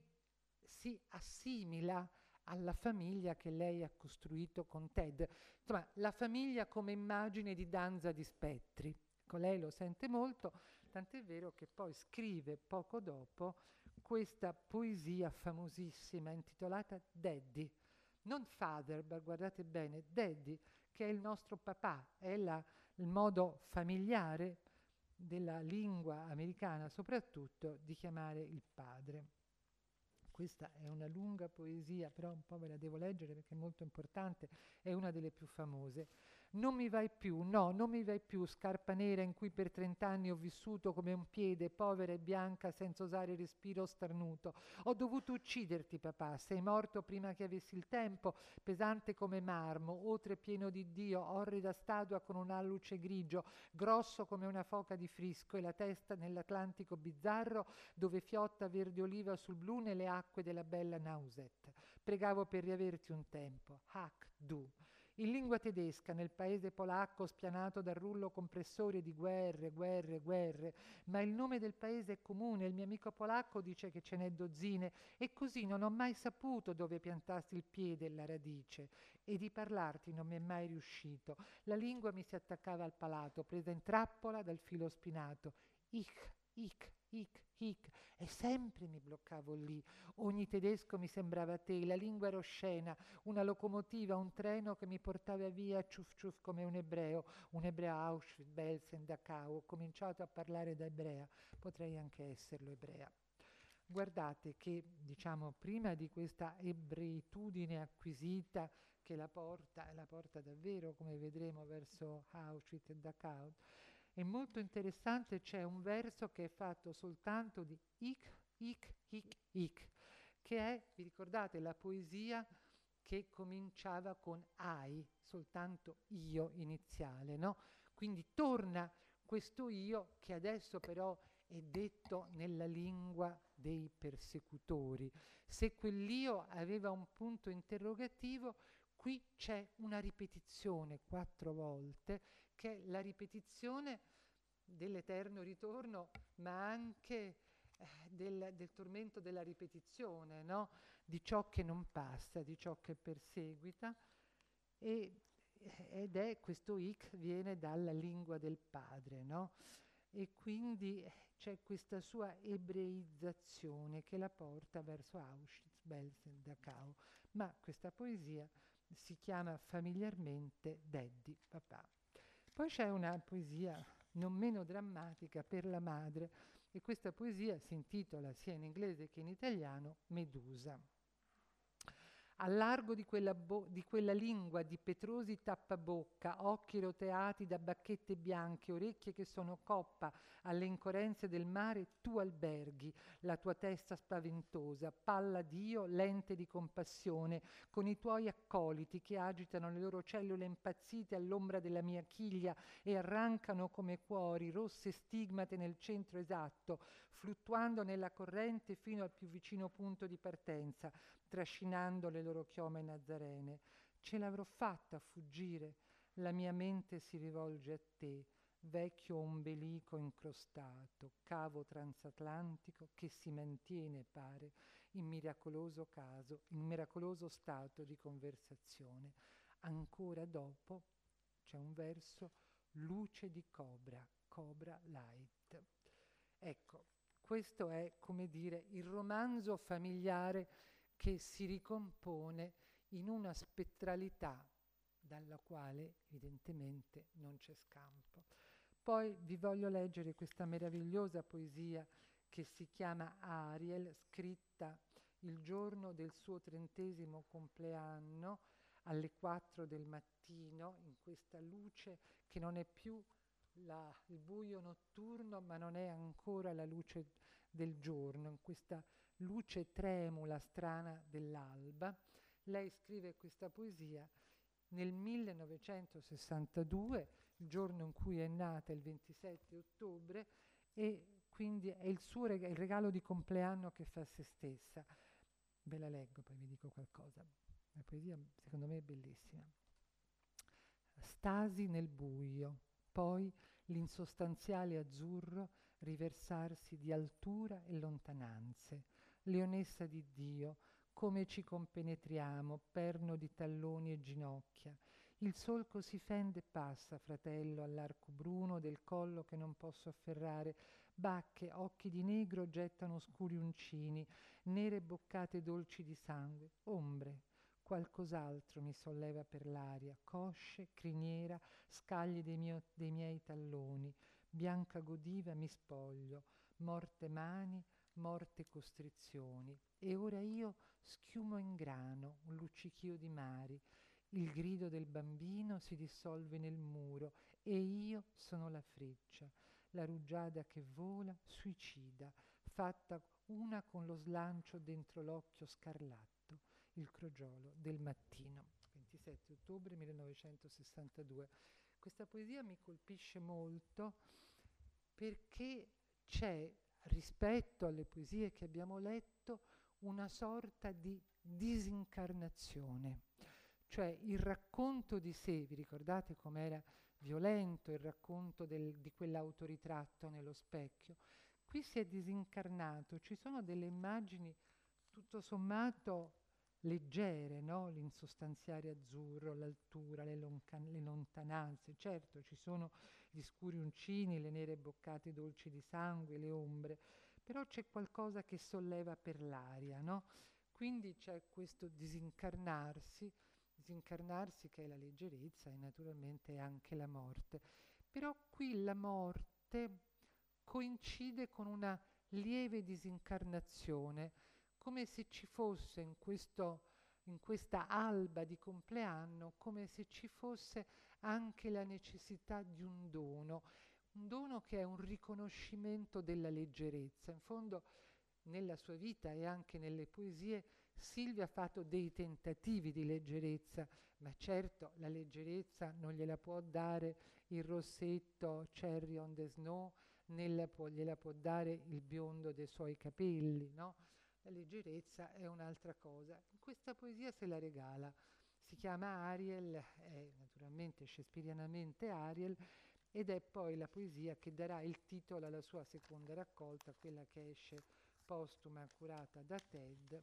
si assimila alla famiglia che lei ha costruito con Ted. Insomma, la famiglia come immagine di danza di spettri. Ecco, lei lo sente molto, tant'è vero che poi scrive poco dopo questa poesia famosissima intitolata Daddy. Non Father, ma guardate bene, Daddy, che è il nostro papà, è la, il modo familiare della lingua americana soprattutto di chiamare il padre. Questa è una lunga poesia, però un po' ve la devo leggere perché è molto importante, è una delle più famose. Non mi vai più, no, non mi vai più, scarpa nera in cui per trent'anni ho vissuto come un piede, povera e bianca, senza osare respiro starnuto. Ho dovuto ucciderti, papà, sei morto prima che avessi il tempo, pesante come marmo, oltre pieno di Dio, orrida statua con un alluce grigio, grosso come una foca di frisco e la testa nell'Atlantico bizzarro dove fiotta verde oliva sul blu nelle acque della bella Nauset. Pregavo per riaverti un tempo. Hack du. In lingua tedesca, nel paese polacco spianato dal rullo compressore di guerre, guerre, guerre, ma il nome del paese è comune, il mio amico polacco dice che ce n'è dozzine, e così non ho mai saputo dove piantassi il piede e la radice, e di parlarti non mi è mai riuscito. La lingua mi si attaccava al palato, presa in trappola dal filo spinato. Ich, ich, ich, ich, e sempre mi bloccavo lì. Ogni tedesco mi sembrava te, la lingua era oscena, una locomotiva, un treno che mi portava via ciuf ciuf come un ebreo, un ebreo Auschwitz, Belsen, Dachau. Ho cominciato a parlare da ebrea, potrei anche esserlo ebrea. Guardate che, diciamo, prima di questa ebreitudine acquisita che la porta, la porta davvero, come vedremo, verso Auschwitz e Dachau, è molto interessante, c'è un verso che è fatto soltanto di ich, ich, ich, ich, che è, vi ricordate, la poesia che cominciava con I, soltanto io iniziale, no? Quindi torna questo io che adesso però è detto nella lingua dei persecutori. Se quell'io aveva un punto interrogativo, qui c'è una ripetizione quattro volte, che è la ripetizione dell'eterno ritorno, ma anche eh, del, del tormento della ripetizione, no? Di ciò che non passa, di ciò che perseguita. E, ed è questo ik viene dalla lingua del padre, no? E quindi c'è questa sua ebreizzazione che la porta verso Auschwitz, Belsen, Dachau. Ma questa poesia si chiama familiarmente Daddy, papà. Poi c'è una poesia non meno drammatica per la madre, e questa poesia si intitola sia in inglese che in italiano Medusa. Al largo di quella, bo- di quella lingua di petrosi tappabocca, occhi roteati da bacchette bianche, orecchie che sono coppa alle incoerenze del mare, tu alberghi la tua testa spaventosa, palla d'Io, lente di compassione, con i tuoi accoliti che agitano le loro cellule impazzite all'ombra della mia chiglia e arrancano come cuori, rosse stigmate nel centro esatto, fluttuando nella corrente fino al più vicino punto di partenza, trascinando le loro chiome nazzarene. Ce l'avrò fatta a fuggire, la mia mente si rivolge a te, vecchio ombelico incrostato, cavo transatlantico che si mantiene, pare, in miracoloso caso, in miracoloso stato di conversazione. Ancora dopo c'è un verso, luce di cobra, cobra light. Ecco, questo è, come dire, il romanzo familiare che si ricompone in una spettralità dalla quale evidentemente non c'è scampo. Poi vi voglio leggere questa meravigliosa poesia che si chiama Ariel, scritta il giorno del suo trentesimo compleanno alle quattro del mattino, in questa luce che non è più la, il buio notturno, ma non è ancora la luce del giorno, in questa luce tremula, strana dell'alba. Lei scrive questa poesia nel millenovecentosessantadue, il giorno in cui è nata, il ventisette ottobre, e quindi è il suo reg- il regalo di compleanno che fa a se stessa. Ve la leggo, poi vi dico qualcosa. La poesia secondo me è bellissima. Stasi nel buio, poi l'insostanziale azzurro riversarsi di altura e lontananze. Leonessa di Dio, come ci compenetriamo, perno di talloni e ginocchia. Il solco si fende e passa, fratello, all'arco bruno del collo che non posso afferrare. Bacche, occhi di negro gettano oscuri uncini, nere boccate dolci di sangue, ombre. Qualcos'altro mi solleva per l'aria, cosce, criniera, scaglie dei, mio, dei miei talloni. Bianca godiva mi spoglio, morte mani, morte costrizioni. E ora io schiumo in grano, un luccichio di mari. Il grido del bambino si dissolve nel muro e io sono la freccia, la rugiada che vola, suicida, fatta una con lo slancio dentro l'occhio scarlatto, il crogiolo del mattino. ventisette ottobre millenovecentosessantadue. Questa poesia mi colpisce molto perché c'è, rispetto alle poesie che abbiamo letto, una sorta di disincarnazione. Cioè il racconto di sé, vi ricordate com'era violento il racconto del, di quell'autoritratto nello specchio? Qui si è disincarnato, ci sono delle immagini tutto sommato leggere, no? L'insostanziare azzurro, l'altura, le, lonca- le lontananze. Certo, ci sono gli scuri uncini, le nere boccate dolci di sangue, le ombre, però c'è qualcosa che solleva per l'aria, no? Quindi c'è questo disincarnarsi, disincarnarsi che è la leggerezza e naturalmente anche la morte. Però qui la morte coincide con una lieve disincarnazione, come se ci fosse in questo, in questa alba di compleanno, come se ci fosse anche la necessità di un dono, un dono che è un riconoscimento della leggerezza. In fondo, nella sua vita e anche nelle poesie, Silvia ha fatto dei tentativi di leggerezza, ma certo la leggerezza non gliela può dare il rossetto Cherry on the Snow, né la può, gliela può dare il biondo dei suoi capelli, no? La leggerezza è un'altra cosa. In questa poesia se la regala. Si chiama Ariel, è naturalmente shakespearianamente Ariel, ed è poi la poesia che darà il titolo alla sua seconda raccolta, quella che esce postuma curata da Ted.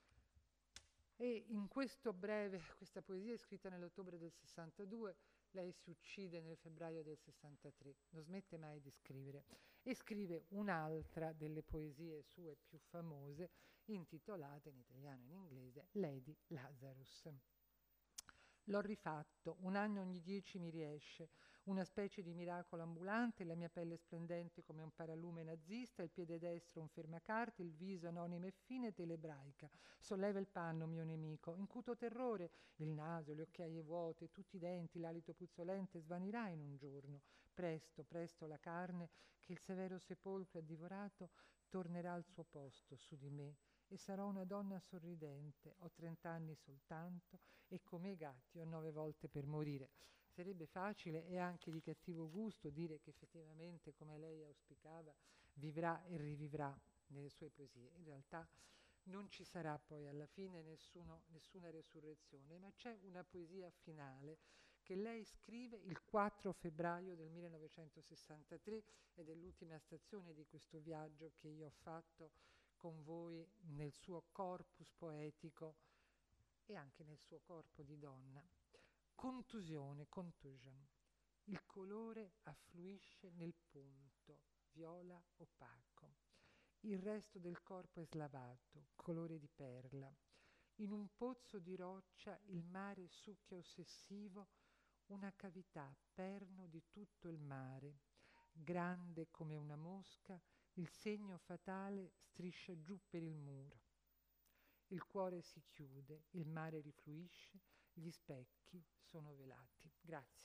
E in questo breve, questa poesia è scritta nell'ottobre del sessantadue, lei si uccide nel febbraio del sessantatré, non smette mai di scrivere, e scrive un'altra delle poesie sue più famose, intitolata in italiano e in inglese Lady Lazarus. L'ho rifatto, un anno ogni dieci mi riesce, una specie di miracolo ambulante, la mia pelle splendente come un paralume nazista, il piede destro un fermacarte, il viso anonimo e fine telebraica. Solleva il panno, mio nemico, incuto terrore, il naso, le occhiaie vuote, tutti i denti, l'alito puzzolente svanirà in un giorno. Presto, presto la carne che il severo sepolcro ha divorato tornerà al suo posto su di me. E sarò una donna sorridente, ho trent'anni soltanto e come i gatti ho nove volte per morire. Sarebbe facile e anche di cattivo gusto dire che effettivamente, come lei auspicava, vivrà e rivivrà nelle sue poesie. In realtà non ci sarà poi alla fine nessuno, nessuna resurrezione, ma c'è una poesia finale che lei scrive il quattro febbraio del millenovecentosessantatré ed è l'ultima stazione di questo viaggio che io ho fatto con voi nel suo corpus poetico e anche nel suo corpo di donna. Contusione, contusion. Il colore affluisce nel punto, viola opaco. Il resto del corpo è slavato, colore di perla. In un pozzo di roccia il mare succhia ossessivo una cavità, perno di tutto il mare. Grande come una mosca, il segno fatale striscia giù per il muro. Il cuore si chiude, il mare rifluisce, gli specchi sono velati. Grazie.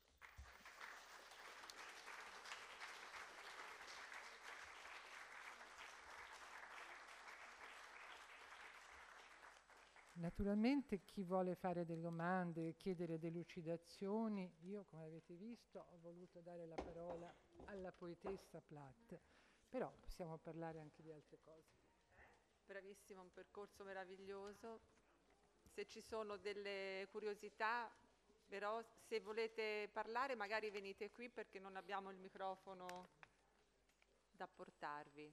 Naturalmente chi vuole fare delle domande, chiedere delucidazioni, io come avete visto ho voluto dare la parola alla poetessa Plath, però possiamo parlare anche di altre cose. Bravissimo, un percorso meraviglioso. Se ci sono delle curiosità, però se volete parlare magari venite qui perché non abbiamo il microfono da portarvi.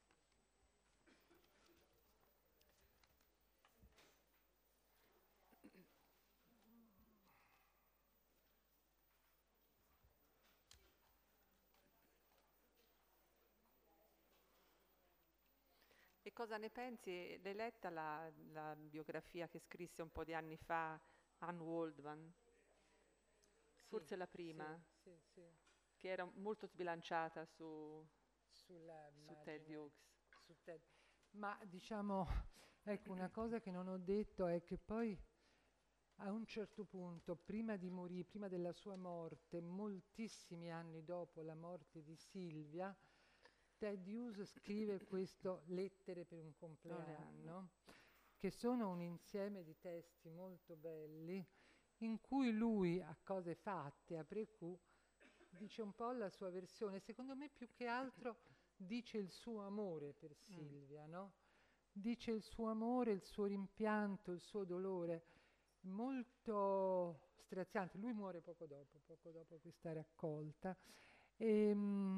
E cosa ne pensi? L'hai letta la, la biografia che scrisse un po' di anni fa Anne Waldman? Sì, Forse la prima, sì, sì, sì. che era molto sbilanciata su, Sulla su Ted immagine, Hughes. su Ted. Ma diciamo, ecco, una cosa che non ho detto è che poi a un certo punto, prima di morire, prima della sua morte, moltissimi anni dopo la morte di Silvia, Ted Hughes scrive questo Lettere per un compleanno, che sono un insieme di testi molto belli, in cui lui, a cose fatte, a Précoux, dice un po' la sua versione, secondo me più che altro dice il suo amore per Silvia, no? Dice il suo amore, il suo rimpianto, il suo dolore, molto straziante. Lui muore poco dopo, poco dopo questa raccolta. E,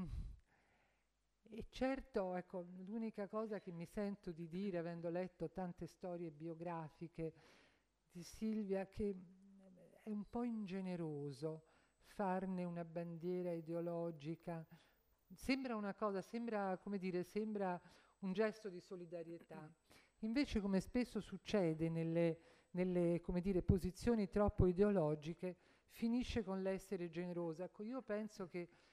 e certo, ecco, l'unica cosa che mi sento di dire, avendo letto tante storie biografiche di Silvia, che è un po' ingeneroso farne una bandiera ideologica. Sembra una cosa, sembra, come dire, sembra un gesto di solidarietà. Invece, come spesso succede nelle, nelle come dire, posizioni troppo ideologiche, finisce con l'essere generosa. Ecco, io penso che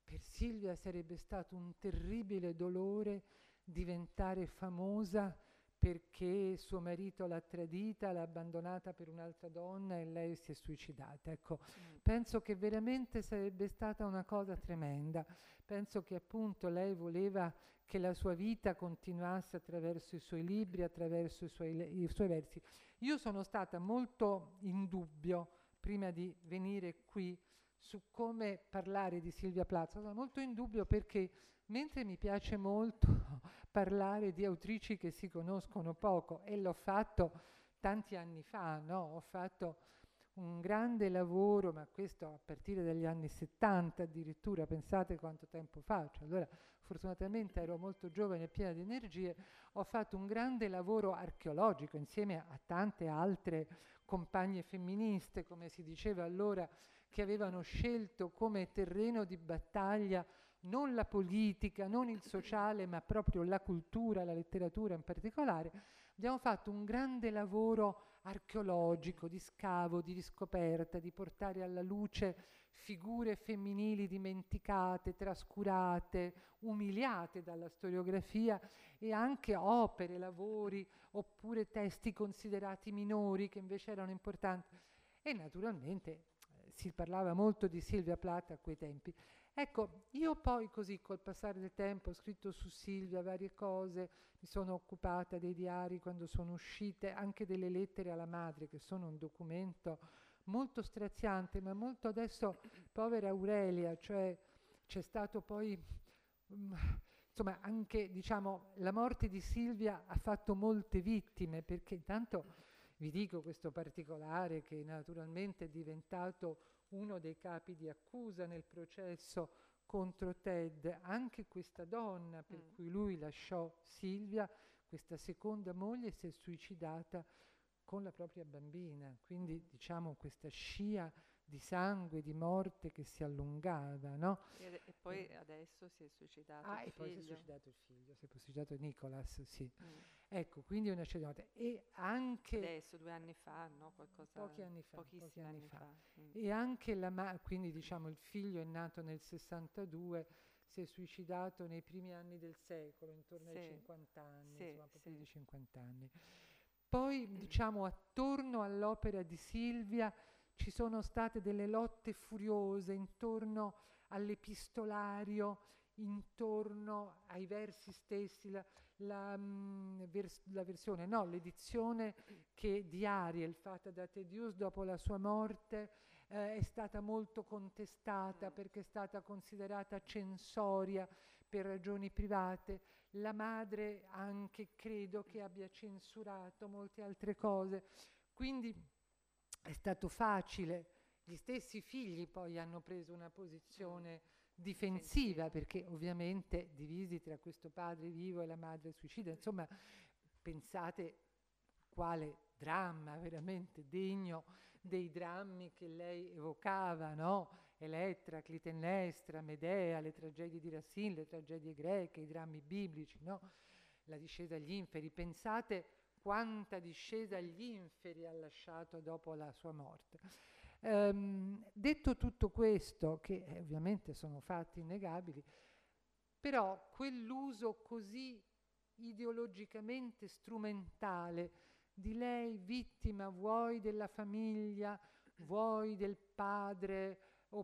per Silvia sarebbe stato un terribile dolore diventare famosa perché suo marito l'ha tradita, l'ha abbandonata per un'altra donna e lei si è suicidata. Ecco, mm. penso che veramente sarebbe stata una cosa tremenda. Penso che appunto lei voleva che la sua vita continuasse attraverso i suoi libri, attraverso i suoi, i suoi versi. Io sono stata molto in dubbio, prima di venire qui, su come parlare di Silvia Plath. Sono molto in dubbio perché, mentre mi piace molto parlare di autrici che si conoscono poco, e l'ho fatto tanti anni fa, no? Ho fatto un grande lavoro, ma questo a partire dagli anni settanta addirittura, pensate quanto tempo fa, cioè, allora fortunatamente ero molto giovane e piena di energie, ho fatto un grande lavoro archeologico insieme a tante altre compagne femministe, come si diceva allora, che avevano scelto come terreno di battaglia non la politica, non il sociale, ma proprio la cultura, la letteratura in particolare. Abbiamo fatto un grande lavoro archeologico, di scavo, di riscoperta, di portare alla luce figure femminili dimenticate, trascurate, umiliate dalla storiografia, e anche opere, lavori, oppure testi considerati minori che invece erano importanti. E naturalmente eh, si parlava molto di Silvia Plath a quei tempi. Ecco, io poi così col passare del tempo ho scritto su Silvia varie cose, mi sono occupata dei diari quando sono uscite, anche delle lettere alla madre, che sono un documento molto straziante, ma molto adesso, povera Aurelia, cioè c'è stato poi, um, insomma, anche, diciamo, la morte di Silvia ha fatto molte vittime, perché intanto vi dico questo particolare che naturalmente è diventato uno dei capi di accusa nel processo contro Ted, anche questa donna per mm. cui lui lasciò Silvia, questa seconda moglie, si è suicidata con la propria bambina, quindi diciamo questa scia di sangue, di morte che si allungava, no? E, e poi eh. adesso si è suicidato ah, il e figlio. poi si è suicidato il figlio, si è suicidato Nicholas, sì. Mm. Ecco, quindi una scia di morte. E anche... Adesso, due anni fa, no? Qualcosa... Pochi anni fa. Pochissimi Pochi anni, anni fa. fa. Mm. E anche la ma- quindi diciamo il figlio è nato nel sessantadue, si è suicidato nei primi anni del secolo, intorno sì. ai cinquanta anni, sì, insomma, proprio sì. di cinquanta anni. Poi, diciamo, attorno all'opera di Silvia ci sono state delle lotte furiose intorno all'epistolario, intorno ai versi stessi, la, la, mh, vers- la versione, no, l'edizione che di Ariel, fatta da Tedious dopo la sua morte, eh, è stata molto contestata perché è stata considerata censoria per ragioni private. La madre anche credo che abbia censurato molte altre cose, quindi è stato facile. Gli stessi figli poi hanno preso una posizione mm. difensiva, perché ovviamente divisi tra questo padre vivo e la madre suicida, insomma, pensate quale dramma veramente degno dei drammi che lei evocava, no? Elettra, Clitennestra, Medea, le tragedie di Racine, le tragedie greche, i drammi biblici, no? La discesa agli inferi. Pensate quanta discesa agli inferi ha lasciato dopo la sua morte. Um, detto tutto questo, che eh, ovviamente sono fatti innegabili, però quell'uso così ideologicamente strumentale di lei, vittima vuoi della famiglia, vuoi del padre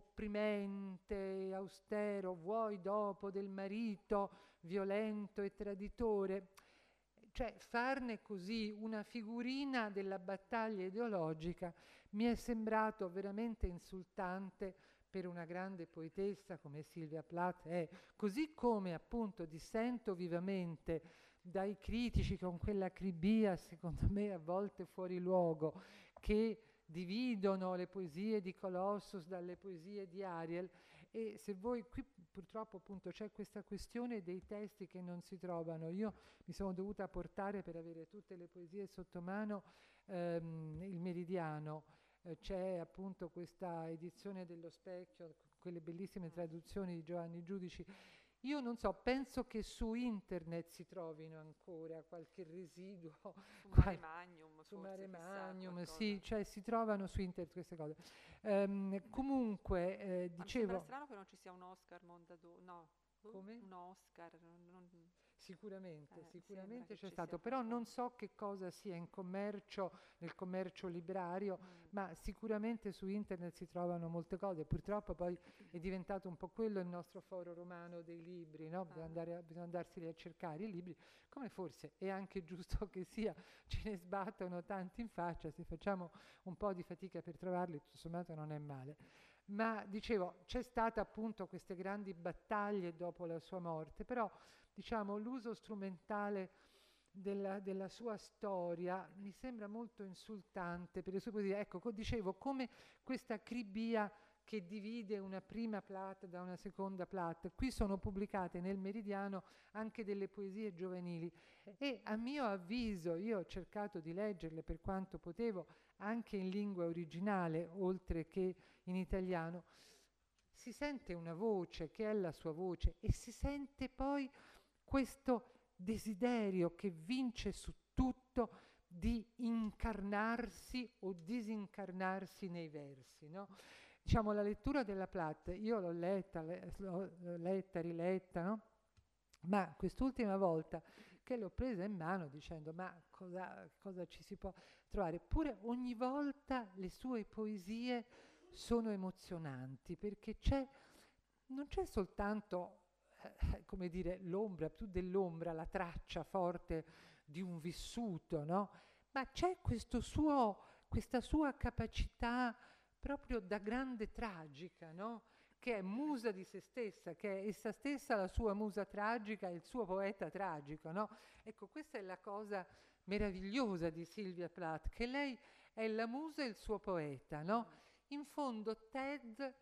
opprimente, austero, vuoi dopo del marito violento e traditore, cioè farne così una figurina della battaglia ideologica mi è sembrato veramente insultante per una grande poetessa come Silvia Plath è, così come appunto dissento vivamente dai critici con quell'acribia, secondo me a volte fuori luogo, che dividono le poesie di Colossus dalle poesie di Ariel. E se voi, qui purtroppo appunto c'è questa questione dei testi che non si trovano. Io mi sono dovuta portare, per avere tutte le poesie sotto mano, ehm, il Meridiano. Eh, c'è appunto questa edizione dello Specchio, quelle bellissime traduzioni di Giovanni Giudici. Io non so, penso che su internet si trovino ancora qualche residuo. Su Mare Magnum, Su forse, Mare chissà, Magnum, qualcosa. sì, cioè si trovano su internet queste cose. Ehm, comunque, eh, Ma mi sembra dicevo, strano che non ci sia un Oscar Mondadori, no, uh, come? un Oscar, non- non- Sicuramente, eh, mi sembra sicuramente che c'è ci sia stato, però non qualcosa. so che cosa sia in commercio, nel commercio librario, Mm. ma sicuramente su internet si trovano molte cose. Purtroppo poi è diventato un po' quello il nostro foro romano dei libri, no? Bisogna, Ah, andare a- bisogna andarseli a cercare i libri, come forse è anche giusto che sia, ce ne sbattono tanti in faccia, se facciamo un po' di fatica per trovarli, tutto sommato non è male. Ma dicevo, c'è stata appunto queste grandi battaglie dopo la sua morte, però diciamo l'uso strumentale della, della sua storia mi sembra molto insultante per le sue poesie. Ecco, co- dicevo, come questa acribia che divide una prima plata da una seconda plata. Qui sono pubblicate nel Meridiano anche delle poesie giovanili e a mio avviso, io ho cercato di leggerle per quanto potevo, anche in lingua originale, oltre che in italiano, si sente una voce che è la sua voce e si sente poi questo desiderio che vince su tutto di incarnarsi o disincarnarsi nei versi, no? Diciamo, la lettura della Plath, io l'ho letta, le- l'ho l'ho letta, riletta, no? Ma quest'ultima volta che l'ho presa in mano dicendo ma cosa, cosa ci si può trovare? Eppure ogni volta le sue poesie sono emozionanti perché c'è, non c'è soltanto, eh, come dire, l'ombra, più dell'ombra, la traccia forte di un vissuto, no? Ma c'è questo suo, questa sua capacità proprio da grande tragica, no? Che è musa di se stessa, che è essa stessa la sua musa tragica e il suo poeta tragico, no? Ecco, questa è la cosa meravigliosa di Sylvia Plath, che lei è la musa e il suo poeta, no? mm. In fondo Ted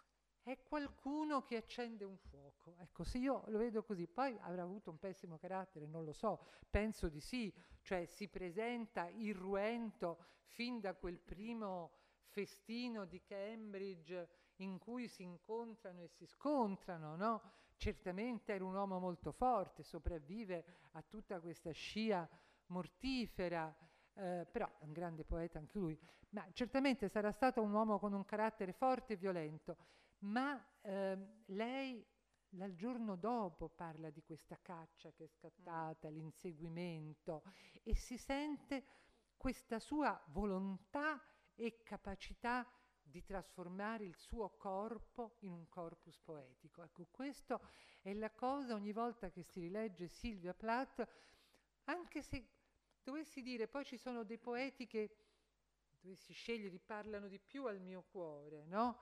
è qualcuno che accende un fuoco. Ecco, se io lo vedo così, poi avrà avuto un pessimo carattere, non lo so, penso di sì, cioè si presenta irruento fin da quel primo festino di Cambridge in cui si incontrano e si scontrano, no? Certamente era un uomo molto forte, sopravvive a tutta questa scia mortifera, eh, però è un grande poeta anche lui, ma certamente sarà stato un uomo con un carattere forte e violento, ma ehm, lei dal giorno dopo parla di questa caccia che è Mm. scattata, l'inseguimento, e si sente questa sua volontà e capacità di trasformare il suo corpo in un corpus poetico. Ecco, questo è la cosa ogni volta che si rilegge Sylvia Plath, anche se dovessi dire, poi ci sono dei poeti che dovessi scegliere, parlano di più al mio cuore, no?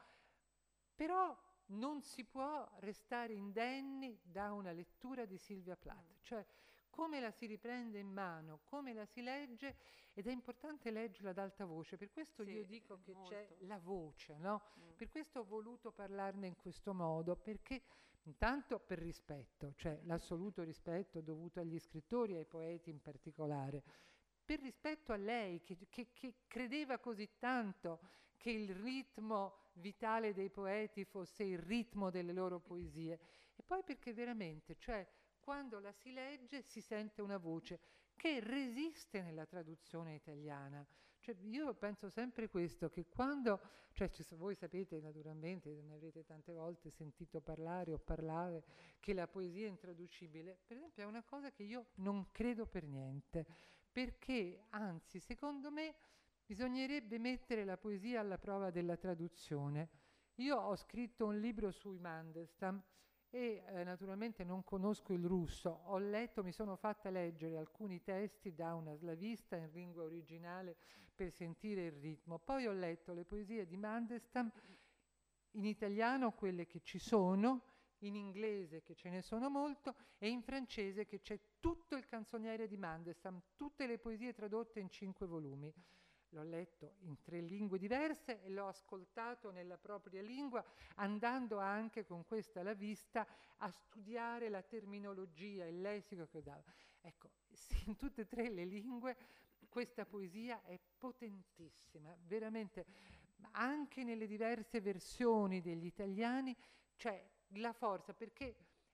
Però non si può restare indenni da una lettura di Sylvia Plath, Mm. cioè come la si riprende in mano, come la si legge, ed è importante leggerla ad alta voce, per questo Sì, io eh, dico che c'è molto. la voce, no? Mm. Per questo ho voluto parlarne in questo modo, perché intanto per rispetto, cioè l'assoluto rispetto dovuto agli scrittori e ai poeti in particolare, per rispetto a lei che, che- che credeva così tanto che il ritmo vitale dei poeti fosse il ritmo delle loro poesie, e poi perché veramente, cioè quando la si legge si sente una voce che resiste nella traduzione italiana. Cioè, io penso sempre questo, che quando, cioè ci so- voi sapete naturalmente, ne avrete tante volte sentito parlare o parlare, che la poesia è intraducibile, per esempio è una cosa che io non credo per niente, perché anzi secondo me bisognerebbe mettere la poesia alla prova della traduzione. Io ho scritto un libro sui Mandelstam e eh, naturalmente non conosco il russo, ho letto, mi sono fatta leggere alcuni testi da una slavista in lingua originale per sentire il ritmo, poi ho letto le poesie di Mandelstam in italiano, quelle che ci sono, in inglese che ce ne sono molto e in francese che c'è tutto il canzoniere di Mandelstam, tutte le poesie tradotte in cinque volumi. L'ho letto in tre lingue diverse e l'ho ascoltato nella propria lingua, andando anche con questa alla vista a studiare la terminologia, il lessico che dava. Ecco, sì, in tutte e tre le lingue questa poesia è potentissima, veramente, anche nelle diverse versioni degli italiani c'è la forza, perché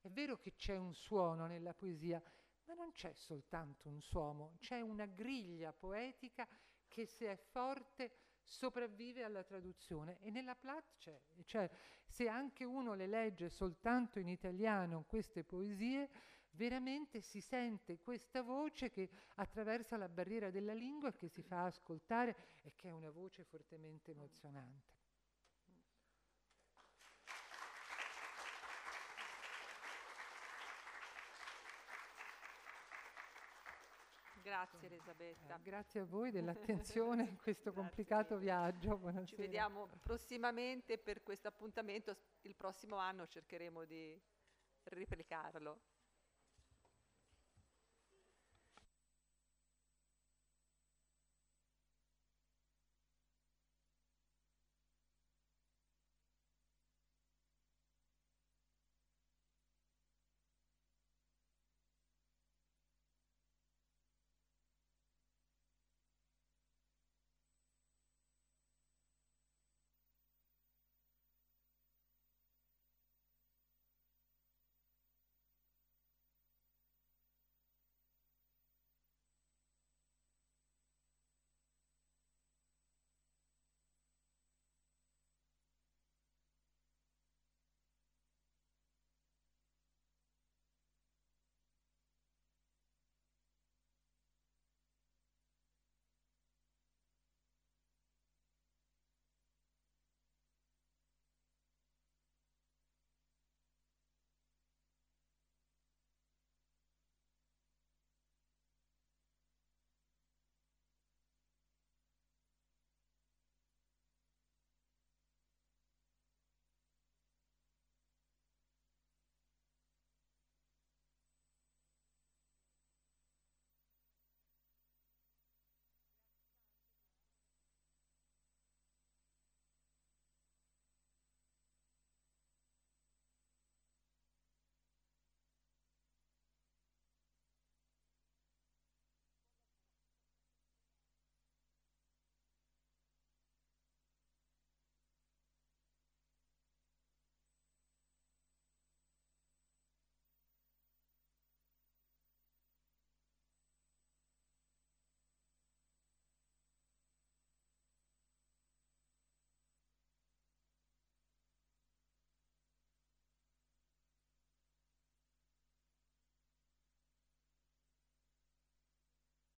È vero che c'è un suono nella poesia, ma non c'è soltanto un suono, c'è una griglia poetica che, se è forte, sopravvive alla traduzione, e nella Plath c'è. Cioè, se anche uno le legge soltanto in italiano, queste poesie, veramente si sente questa voce che attraversa la barriera della lingua e che si fa ascoltare, e che è una voce fortemente emozionante. Grazie Elisabetta. Eh, grazie a voi dell'attenzione in questo complicato viaggio. Buonasera. Ci vediamo prossimamente per questo appuntamento. Il prossimo anno cercheremo di replicarlo.